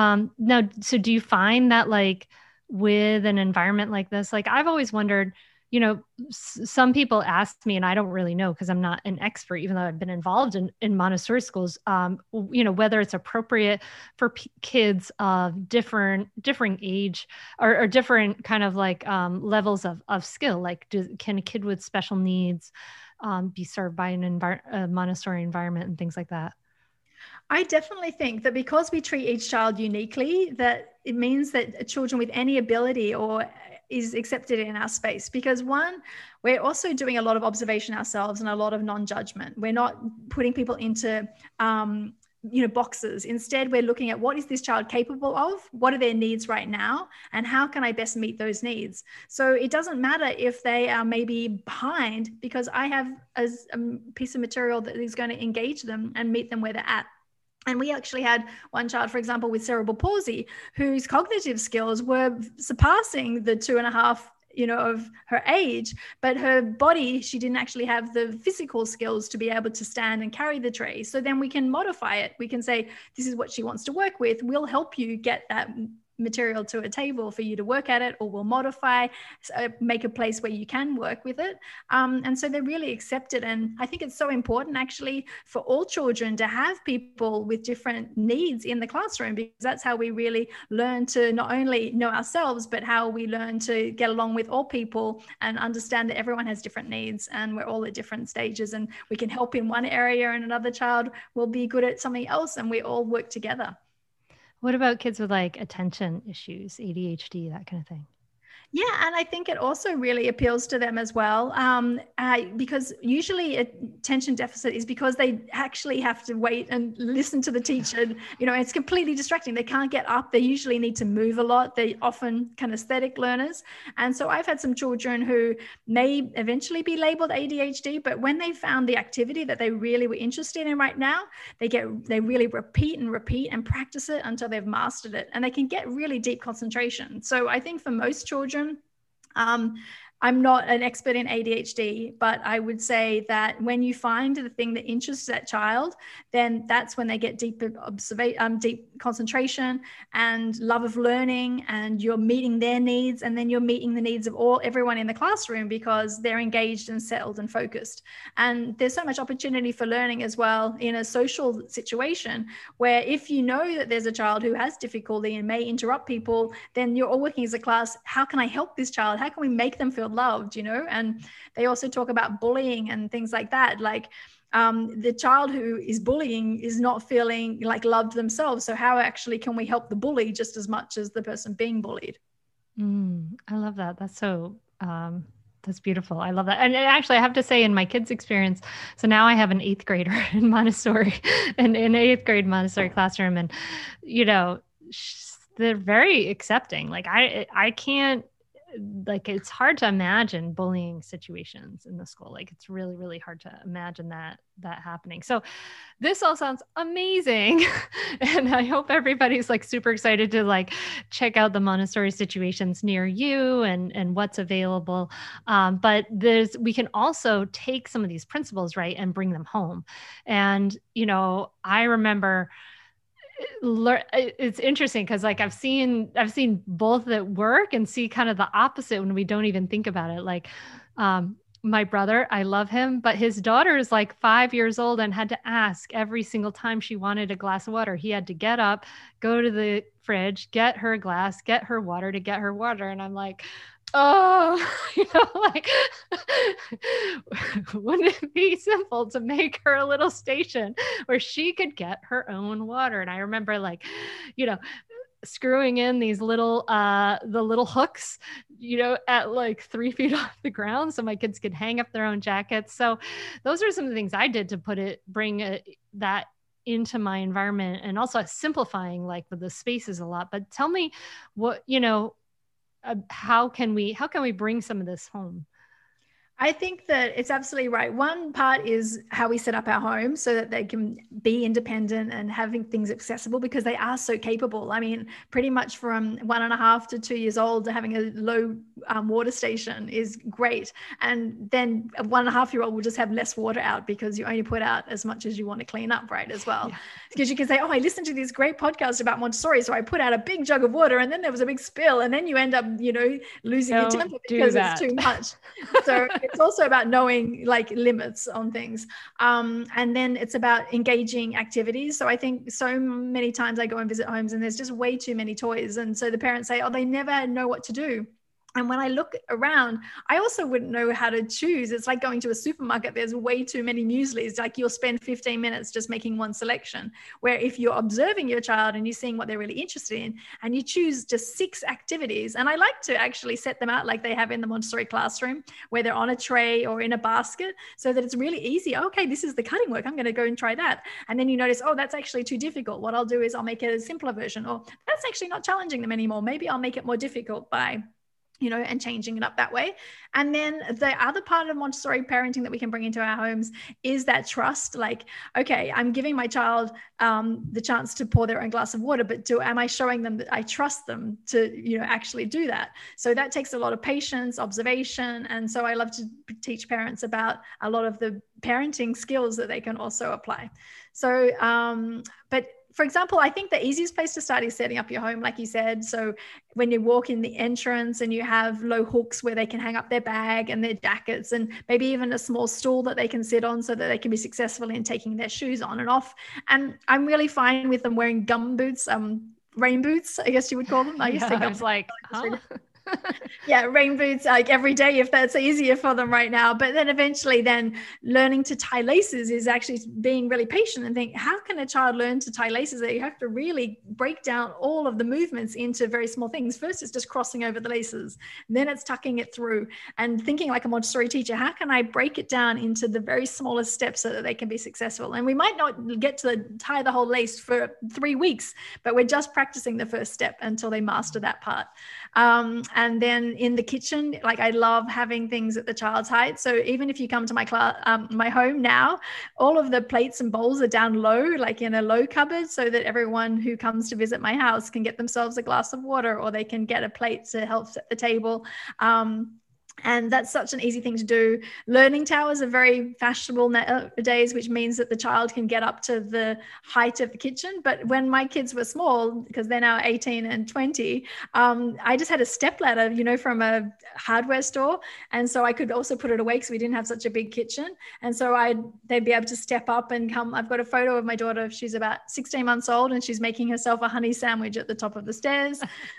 Now, so do you find that like with an environment like this, like I've always wondered, some people ask me, and I don't really know because I'm not an expert, even though I've been involved in Montessori schools, whether it's appropriate for kids of differing age or different kind of like levels of skill. Like, can a kid with special needs be served by a Montessori environment and things like that? I definitely think that because we treat each child uniquely, that it means that children with any ability or is accepted in our space. Because one, we're also doing a lot of observation ourselves and a lot of non-judgment. We're not putting people into boxes. Instead, we're looking at what is this child capable of, what are their needs right now, and how can I best meet those needs. So it doesn't matter if they are maybe behind, because I have a piece of material that is going to engage them and meet them where they're at. And we actually had one child, for example, with cerebral palsy, whose cognitive skills were surpassing the 2.5, of her age, but her body, she didn't actually have the physical skills to be able to stand and carry the tray. So then we can modify it. We can say, this is what she wants to work with. We'll help you get that material to a table for you to work at it, or we'll modify, make a place where you can work with it. And so they're really accepted. And I think it's so important actually for all children to have people with different needs in the classroom, because that's how we really learn to not only know ourselves, but how we learn to get along with all people and understand that everyone has different needs and we're all at different stages, and we can help in one area and another child will be good at something else, and we all work together. What about kids with like attention issues, ADHD, that kind of thing? Yeah, and I think it also really appeals to them as well, because usually attention deficit is because they actually have to wait and listen to the teacher. It's completely distracting. They can't get up. They usually need to move a lot. They're often kinesthetic learners. And so I've had some children who may eventually be labeled ADHD, but when they found the activity that they really were interested in right now, they really repeat and practice it until they've mastered it, and they can get really deep concentration. So I think for most children, I'm not an expert in ADHD, but I would say that when you find the thing that interests that child, then that's when they get deep concentration and love of learning, and you're meeting their needs, and then you're meeting the needs of everyone in the classroom because they're engaged and settled and focused. And there's so much opportunity for learning as well in a social situation, where if you know that there's a child who has difficulty and may interrupt people, then you're all working as a class. How can I help this child? How can we make them feel loved? And they also talk about bullying and things like that. Like the child who is bullying is not feeling like loved themselves. So how actually can we help the bully just as much as the person being bullied? I love that. That's so, that's beautiful. I love that. And actually I have to say, in my kids' experience, so now I have an 8th grader in Montessori, and in 8th grade Montessori classroom. And, they're very accepting. Like I can't, like, it's hard to imagine bullying situations in the school. Like, it's really, really hard to imagine that happening. So this all sounds amazing. And I hope everybody's like super excited to like check out the Montessori situations near you and what's available. But we can also take some of these principles, right, and bring them home. And, I remember it's interesting because like I've seen both at work and see kind of the opposite when we don't even think about it. Like my brother, I love him, but his daughter is like 5 years old and had to ask every single time she wanted a glass of water. He had to get up, go to the fridge, get her a glass, get her water to get her water. And I'm like, oh, like, wouldn't it be simple to make her a little station where she could get her own water? And I remember like, screwing in these little, the little hooks, at like 3 feet off the ground so my kids could hang up their own jackets. So those are some of the things I did to bring that into my environment, and also simplifying like the spaces a lot. But tell me what, how can we bring some of this home? I think that it's absolutely right. One part is how we set up our homes so that they can be independent and having things accessible, because they are so capable. I mean, pretty much from 1.5 to 2 years old, having a low water station is great. And then a 1.5-year-old will just have less water out because you only put out as much as you want to clean up, right, as well. Yeah. Because you can say, oh, I listened to this great podcast about Montessori, so I put out a big jug of water and then there was a big spill, and then you end up, losing your temper because it's too much. So it's also about knowing like limits on things. And then it's about engaging activities. So I think so many times I go and visit homes and there's just way too many toys. And so the parents say, oh, they never know what to do. And when I look around, I also wouldn't know how to choose. It's like going to a supermarket. There's way too many mueslis. Like you'll spend 15 minutes just making one selection. Where if you're observing your child and you're seeing what they're really interested in, and you choose just 6 activities, and I like to actually set them out like they have in the Montessori classroom, where they're on a tray or in a basket, so that it's really easy. Okay, this is the cutting work. I'm going to go and try that. And then you notice, oh, that's actually too difficult. What I'll do is I'll make it a simpler version, or that's actually not challenging them anymore. Maybe I'll make it more difficult by and changing it up that way. And then the other part of Montessori parenting that we can bring into our homes is that trust. Like, okay, I'm giving my child the chance to pour their own glass of water, but am I showing them that I trust them to, actually do that? So that takes a lot of patience, observation. And so I love to teach parents about a lot of the parenting skills that they can also apply. So, but for example, I think the easiest place to start is setting up your home, like you said. So when you walk in the entrance and you have low hooks where they can hang up their bag and their jackets, and maybe even a small stool that they can sit on so that they can be successful in taking their shoes on and off. And I'm really fine with them wearing gum boots, rain boots, I guess you would call them. I used to think I was like, huh? Yeah, rain boots like every day if that's easier for them right now. But then eventually then learning to tie laces is actually being really patient and think, how can a child learn to tie laces? That you have to really break down all of the movements into very small things. First, it's just crossing over the laces. Then it's tucking it through, and thinking like a Montessori teacher, how can I break it down into the very smallest steps so that they can be successful? And we might not get to tie the whole lace for 3 weeks, but we're just practicing the first step until they master that part. And then in the kitchen, like I love having things at the child's height. So even if you come to my class, my home now, all of the plates and bowls are down low, like in a low cupboard, so that everyone who comes to visit my house can get themselves a glass of water, or they can get a plate to help set the table. And that's such an easy thing to do. Learning towers are very fashionable nowadays, which means that the child can get up to the height of the kitchen. But when my kids were small, because they're now 18 and 20, I just had a step ladder, from a hardware store. And so I could also put it away because we didn't have such a big kitchen. And so they'd be able to step up and come. I've got a photo of my daughter. She's about 16 months old and she's making herself a honey sandwich at the top of the stairs.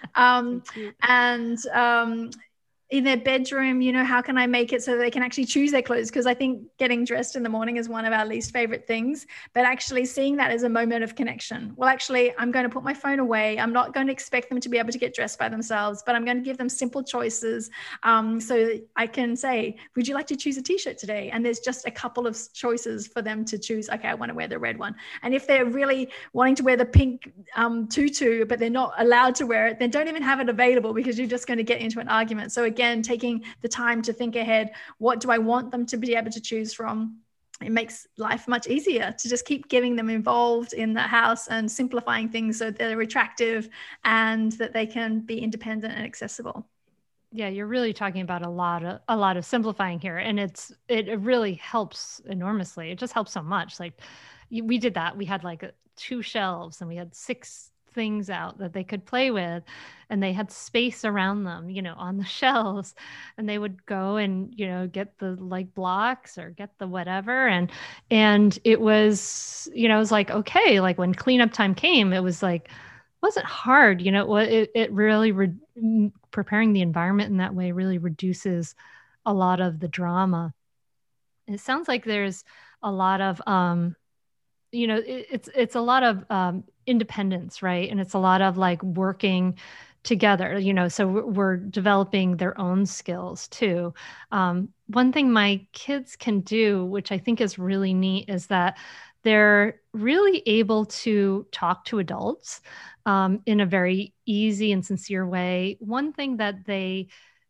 In their bedroom, how can I make it so they can actually choose their clothes? Because I think getting dressed in the morning is one of our least favorite things, but actually seeing that as a moment of connection. Well, actually, I'm going to put my phone away. I'm not going to expect them to be able to get dressed by themselves, but I'm going to give them simple choices. So I can say, would you like to choose a t-shirt today? And there's just a couple of choices for them to choose. Okay, I want to wear the red one. And if they're really wanting to wear the pink tutu, but they're not allowed to wear it, then don't even have it available, because you're just going to get into an argument. So again, taking the time to think ahead, what do I want them to be able to choose from? It makes life much easier to just keep getting them involved in the house and simplifying things so they're attractive and that they can be independent and accessible. Yeah, you're really talking about a lot of simplifying here, and it really helps enormously. It just helps so much. Like we did that. We had like 2 shelves and we had 6 things out that they could play with, and they had space around them, on the shelves, and they would go and, get the like blocks or get the whatever. And it was, it was like, okay, like when cleanup time came, it was like, wasn't hard, it really, preparing the environment in that way really reduces a lot of the drama. It sounds like there's a lot of, it's a lot of independence, right? And it's a lot of like working together, so we're developing their own skills too. One thing my kids can do, which I think is really neat, is that they're really able to talk to adults in a very easy and sincere way. One thing that they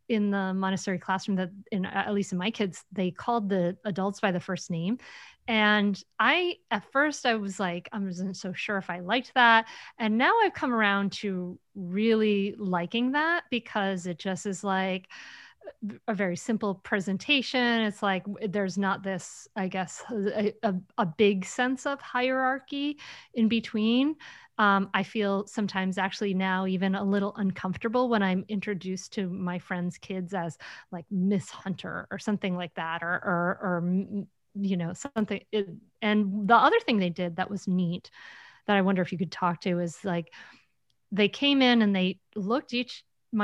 in the Montessori classroom that at least in my kids, they called the adults by the first name. And at first I was like, I wasn't so sure if I liked that. And now I've come around to really liking that, because it just is like a very simple presentation. It's like, there's not this, I guess, a big sense of hierarchy in between. I feel sometimes actually now even a little uncomfortable when I'm introduced to my friends' kids as like Miss Hunter or something like that, or something. And the other thing they did that was neat, that I wonder if you could talk to, is like, they came in and they looked each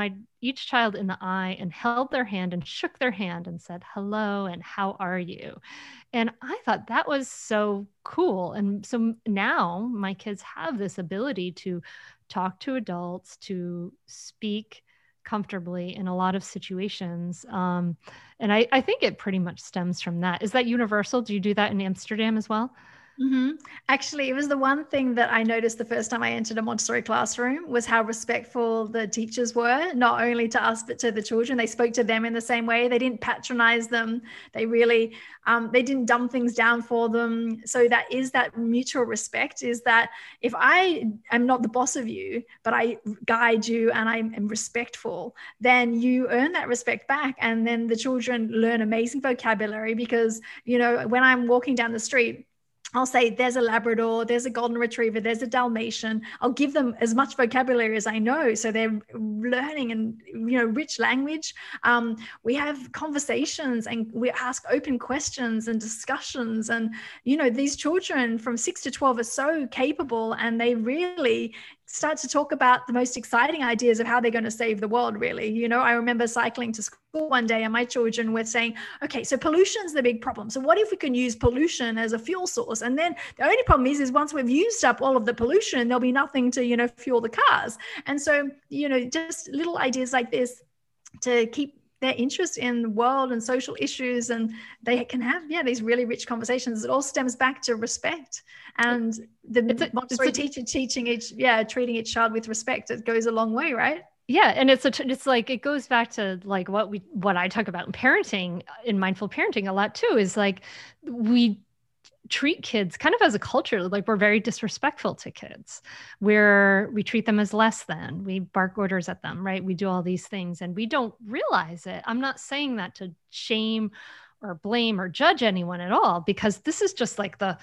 child in the eye and held their hand and shook their hand and said, hello, and how are you? And I thought that was so cool. And so now my kids have this ability to talk to adults, to speak comfortably in a lot of situations. And I think it pretty much stems from that. Is that universal? Do you do that in Amsterdam as well? Mm-hmm. Actually, it was the one thing that I noticed the first time I entered a Montessori classroom, was how respectful the teachers were, not only to us, but to the children. They spoke to them in the same way. They didn't patronize them. They really, they didn't dumb things down for them. So that is that mutual respect, is that if I am not the boss of you, but I guide you and I am respectful, then you earn that respect back. And then the children learn amazing vocabulary, because, when I'm walking down the street, I'll say, there's a Labrador, there's a Golden Retriever, there's a Dalmatian. I'll give them as much vocabulary as I know, so they're learning and, rich language. We have conversations and we ask open questions and discussions. And, these children from 6 to 12 are so capable, and they really start to talk about the most exciting ideas of how they're going to save the world, really. I remember cycling to school one day and my children were saying, okay, so pollution's the big problem. So what if we can use pollution as a fuel source? And then the only problem is once we've used up all of the pollution, there'll be nothing to, fuel the cars. And so, just little ideas like this to keep their interest in the world and social issues, and they can have these really rich conversations. It all stems back to respect, and the Montessori teacher treating each child with respect. It goes a long way, right? Yeah, and it's like, it goes back to like what I talk about in parenting, in mindful parenting a lot too, is like, we treat kids kind of as a culture, like we're very disrespectful to kids, where we treat them as less than, we bark orders at them, right? We do all these things and we don't realize it. I'm not saying that to shame or blame or judge anyone at all, because this is just like the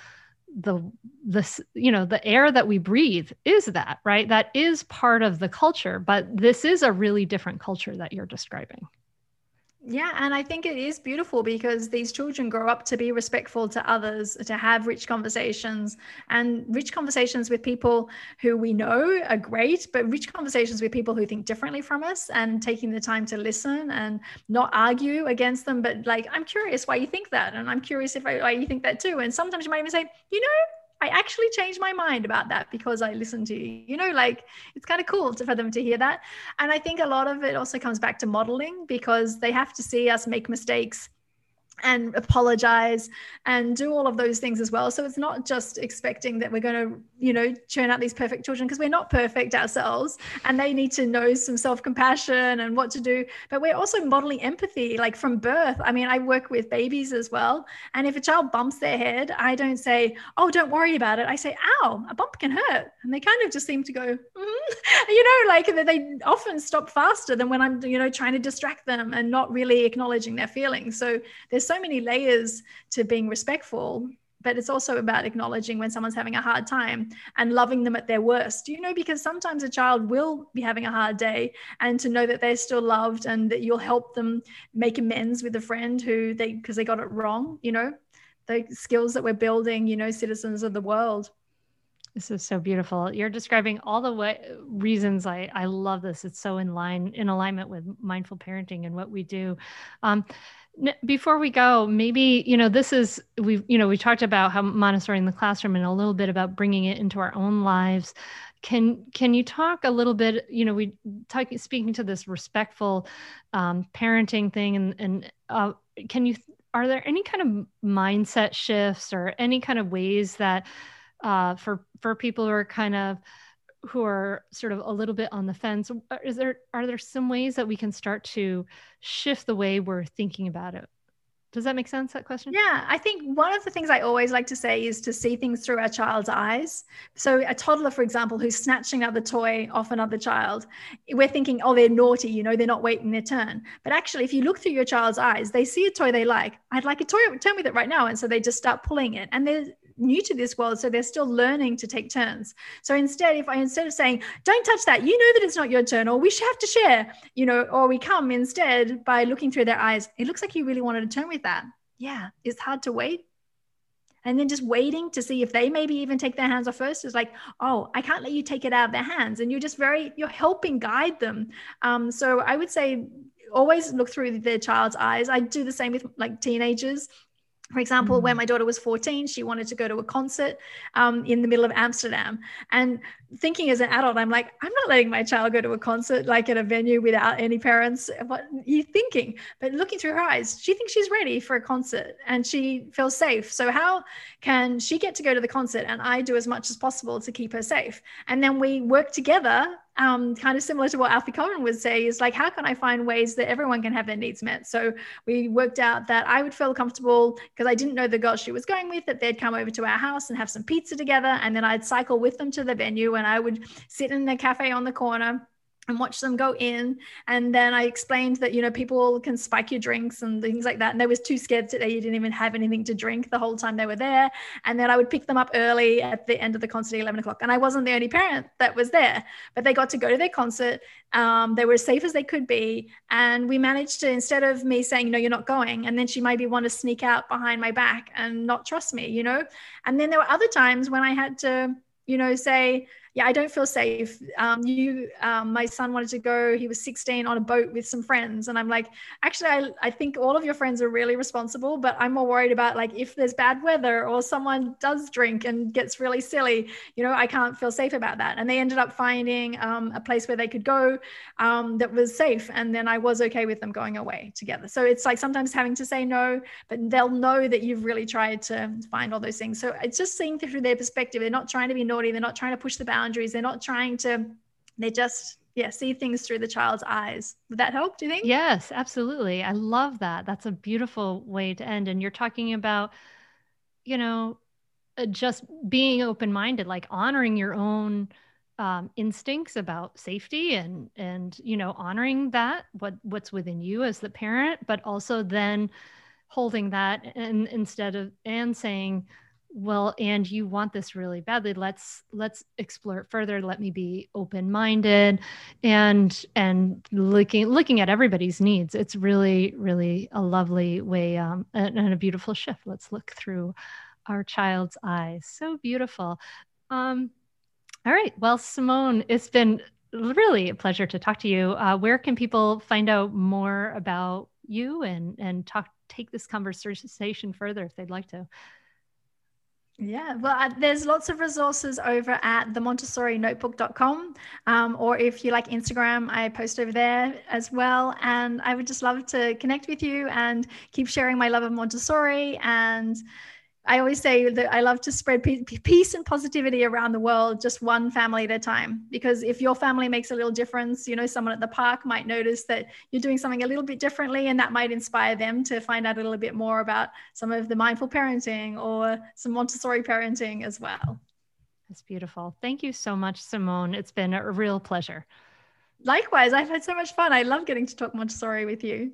air that we breathe is that, right? That is part of the culture, but this is a really different culture that you're describing. Yeah, and I think it is beautiful because these children grow up to be respectful to others, to have rich conversations, and rich conversations with people who we know are great, but rich conversations with people who think differently from us, and taking the time to listen and not argue against them, but like, I'm curious why you think that, and I'm curious why you think that too. And sometimes you might even say, I actually changed my mind about that because I listened to you, like, it's kind of cool for them to hear that. And I think a lot of it also comes back to modeling, because they have to see us make mistakes and apologize and do all of those things as well. So it's not just expecting that we're going to, churn out these perfect children, because we're not perfect ourselves, and they need to know some self-compassion and what to do. But we're also modeling empathy, like from birth. I mean, I work with babies as well. And if a child bumps their head, I don't say, oh, don't worry about it. I say, ow, a bump can hurt. And they kind of just seem to go, like they often stop faster than when I'm, trying to distract them and not really acknowledging their feelings. So there's so many layers to being respectful, but it's also about acknowledging when someone's having a hard time and loving them at their worst, because sometimes a child will be having a hard day, and to know that they're still loved and that you'll help them make amends with a friend because they got it wrong, the skills that we're building, citizens of the world. This is so beautiful. You're describing all the reasons I love this. It's so in alignment with mindful parenting and what we do. Before we go, maybe, we talked about how Montessori in the classroom and a little bit about bringing it into our own lives. Can you talk a little bit, speaking to this respectful parenting thing, and are there any kind of mindset shifts or any kind of ways that for people who are kind of who are sort of a little bit on the fence, are there some ways that we can start to shift the way we're thinking about it? Does that make sense, that question? Yeah, I think one of the things I always like to say is to see things through our child's eyes. So a toddler, for example, who's snatching another toy off another child, we're thinking, oh, they're naughty, you know, they're not waiting their turn. But actually, if you look through your child's eyes, they see a toy they like. I'd like a toy, turn with it right now. And so they just start pulling it. And they're new to this world, so they're still learning to take turns. So instead of saying, don't touch that, you know that it's not your turn, or we should have to share, you know, or we come instead by looking through their eyes, it looks like you really wanted to turn with that. Yeah, it's hard to wait. And then just waiting to see if they maybe even take their hands off first is like, oh, I can't let you take it out of their hands. And you're helping guide them. So I would say always look through their child's eyes. I do the same with like teenagers. For example, when my daughter was 14, she wanted to go to a concert in the middle of Amsterdam. And thinking as an adult, I'm like, I'm not letting my child go to a concert like at a venue without any parents. What are you thinking? But looking through her eyes, she thinks she's ready for a concert and she feels safe. So how can she get to go to the concert and I do as much as possible to keep her safe? And then we work together. Kind of similar to what Alfie Kohn would say is like, how can I find ways that everyone can have their needs met? So we worked out that I would feel comfortable because I didn't know the girl she was going with, that they'd come over to our house and have some pizza together. And then I'd cycle with them to the venue and I would sit in the cafe on the corner and watch them go in. And then I explained that, you know, people can spike your drinks and things like that. And they was too scared that they didn't even have anything to drink the whole time they were there. And then I would pick them up early at the end of the concert at 11 o'clock. And I wasn't the only parent that was there, but they got to go to their concert. They were as safe as they could be. And we managed to, instead of me saying, no, you're not going, and then she maybe want to sneak out behind my back and not trust me, you know? And then there were other times when I had to, you know, say, yeah, I don't feel safe. My son wanted to go, he was 16, on a boat with some friends. And I'm like, actually, I think all of your friends are really responsible, but I'm more worried about like, if there's bad weather or someone does drink and gets really silly, you know, I can't feel safe about that. And they ended up finding a place where they could go that was safe. And then I was okay with them going away together. So it's like sometimes having to say no, but they'll know that you've really tried to find all those things. So it's just seeing through their perspective. They're not trying to be naughty. They're not trying to push the boundaries. They're not trying to, they just, see things through the child's eyes. Would that help, do you think? Yes, absolutely. I love that. That's a beautiful way to end. And you're talking about, you know, just being open-minded, like honoring your own instincts about safety and, you know, honoring that, what's within you as the parent, but also then holding that and saying, well, and you want this really badly. Let's explore it further. Let me be open-minded and looking at everybody's needs. It's really, really a lovely way and a beautiful shift. Let's look through our child's eyes. So beautiful. All right. Well, Simone, it's been really a pleasure to talk to you. Where can people find out more about you and take this conversation further if they'd like to? Yeah, well, there's lots of resources over at themontessorinotebook.com, or if you like Instagram, I post over there as well. And I would just love to connect with you and keep sharing my love of Montessori. And I always say that I love to spread peace and positivity around the world, just one family at a time. Because if your family makes a little difference, you know, someone at the park might notice that you're doing something a little bit differently, and that might inspire them to find out a little bit more about some of the mindful parenting or some Montessori parenting as well. That's beautiful. Thank you so much, Simone. It's been a real pleasure. Likewise, I've had so much fun. I love getting to talk Montessori with you.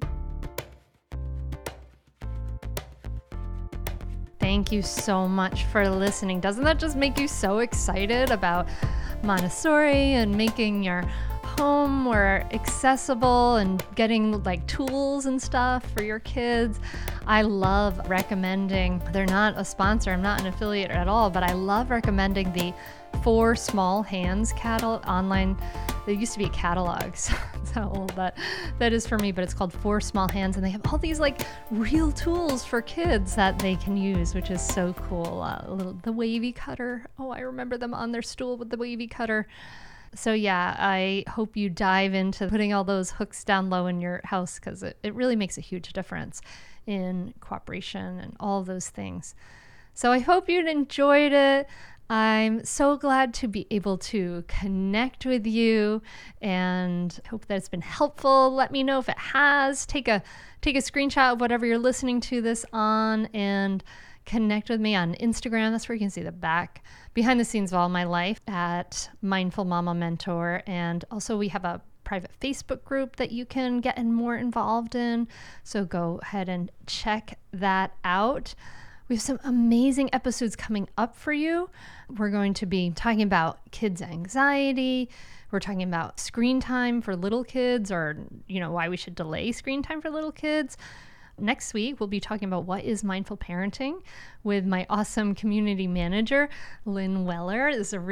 Thank you so much for listening. Doesn't that just make you so excited about Montessori and making your home more accessible and getting like tools and stuff for your kids? I love recommending, they're not a sponsor, I'm not an affiliate at all, but I love recommending the For Small Hands online. There used to be a catalog, so that's how old that is for me, but it's called For Small Hands, and they have all these like real tools for kids that they can use, which is so cool. The wavy cutter. Oh, I remember them on their stool with the wavy cutter. So yeah, I hope you dive into putting all those hooks down low in your house, because it really makes a huge difference in cooperation and all those things. So I hope you'd enjoyed it. I'm so glad to be able to connect with you and hope that it's been helpful. Let me know if it has. Take a screenshot of whatever you're listening to this on and connect with me on Instagram. That's where you can see the behind the scenes of all my life at Mindful Mama Mentor. And also we have a private Facebook group that you can get more involved in. So go ahead and check that out. We have some amazing episodes coming up for you. We're going to be talking about kids' anxiety. We're talking about screen time for little kids, or, why we should delay screen time for little kids. Next week, we'll be talking about what is mindful parenting with my awesome community manager, Lynn Weller.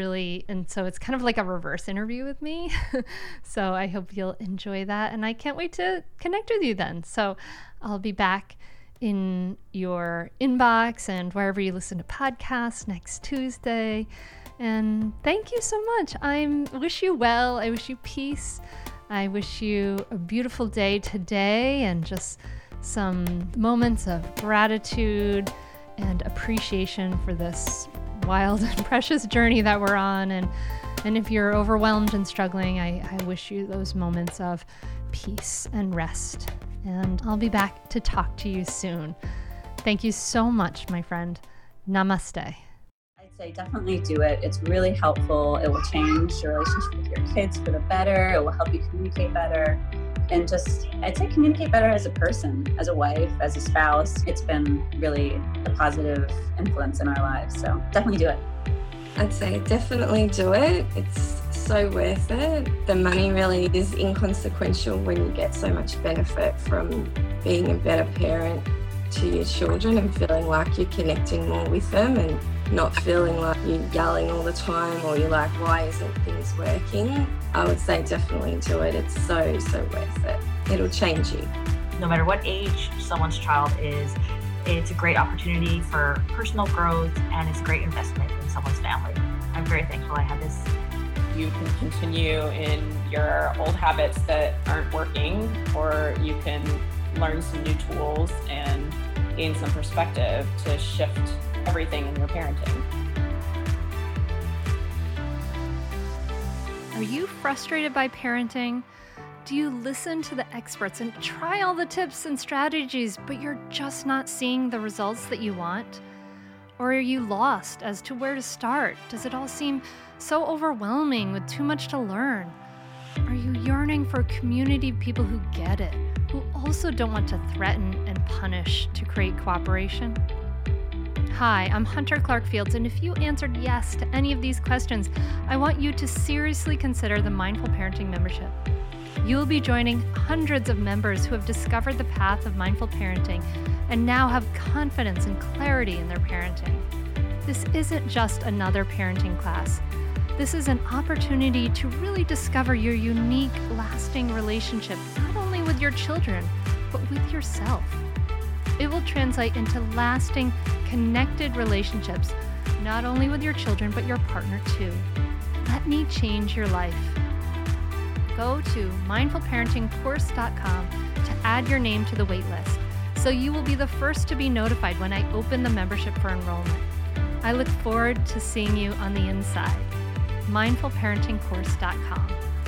So it's kind of like a reverse interview with me. So I hope you'll enjoy that. And I can't wait to connect with you then. So I'll be back in your inbox and wherever you listen to podcasts next Tuesday. And thank you so much. I wish you well. I wish you peace. I wish you a beautiful day today and just some moments of gratitude and appreciation for this wild and precious journey that we're on. And if you're overwhelmed and struggling, I wish you those moments of peace and rest. And I'll be back to talk to you soon. Thank you so much, my friend. Namaste. I'd say definitely do it. It's really helpful. It will change your relationship with your kids for the better. It will help you communicate better. And I'd say communicate better as a person, as a wife, as a spouse. It's been really a positive influence in our lives. So definitely do it. I'd say definitely do it. It's so worth it. The money really is inconsequential when you get so much benefit from being a better parent to your children and feeling like you're connecting more with them and not feeling like you're yelling all the time or you're like, why isn't things working? I would say definitely do it. It's so worth it. It'll change you. No matter what age someone's child is, it's a great opportunity for personal growth and it's a great investment in someone's family. I'm very thankful I have this. You can continue in your old habits that aren't working, or you can learn some new tools and gain some perspective to shift everything in your parenting. Are you frustrated by parenting? Do you listen to the experts and try all the tips and strategies, but you're just not seeing the results that you want? Or are you lost as to where to start? Does it all seem so overwhelming with too much to learn? Are you yearning for a community of people who get it, who also don't want to threaten and punish to create cooperation? Hi, I'm Hunter Clark-Fields, and if you answered yes to any of these questions, I want you to seriously consider the Mindful Parenting membership. You will be joining hundreds of members who have discovered the path of mindful parenting and now have confidence and clarity in their parenting. This isn't just another parenting class. This is an opportunity to really discover your unique, lasting relationship, not only with your children, but with yourself. It will translate into lasting, connected relationships, not only with your children, but your partner too. Let me change your life. Go to mindfulparentingcourse.com to add your name to the waitlist, so you will be the first to be notified when I open the membership for enrollment. I look forward to seeing you on the inside. mindfulparentingcourse.com.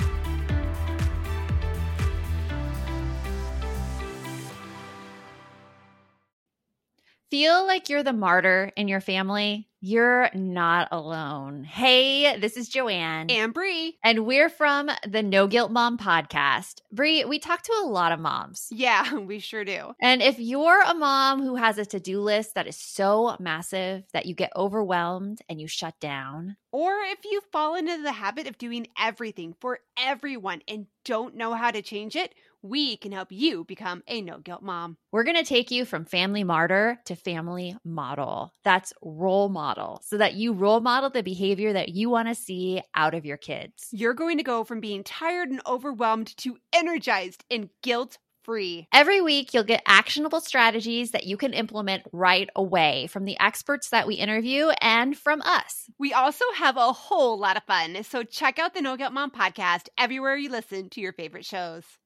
Feel like you're the martyr in your family? You're not alone. Hey, this is Joanne. And Bree. And we're from the No Guilt Mom podcast. Bree, we talk to a lot of moms. Yeah, we sure do. And if you're a mom who has a to-do list that is so massive that you get overwhelmed and you shut down, or if you fall into the habit of doing everything for everyone and don't know how to change it, we can help you become a no-guilt mom. we're going to take you from family martyr to family model. That's role model, so that you role model the behavior that you want to see out of your kids. You're going to go from being tired and overwhelmed to energized and guilt-free. Every week, you'll get actionable strategies that you can implement right away from the experts that we interview and from us. We also have a whole lot of fun, so check out the No Guilt Mom podcast everywhere you listen to your favorite shows.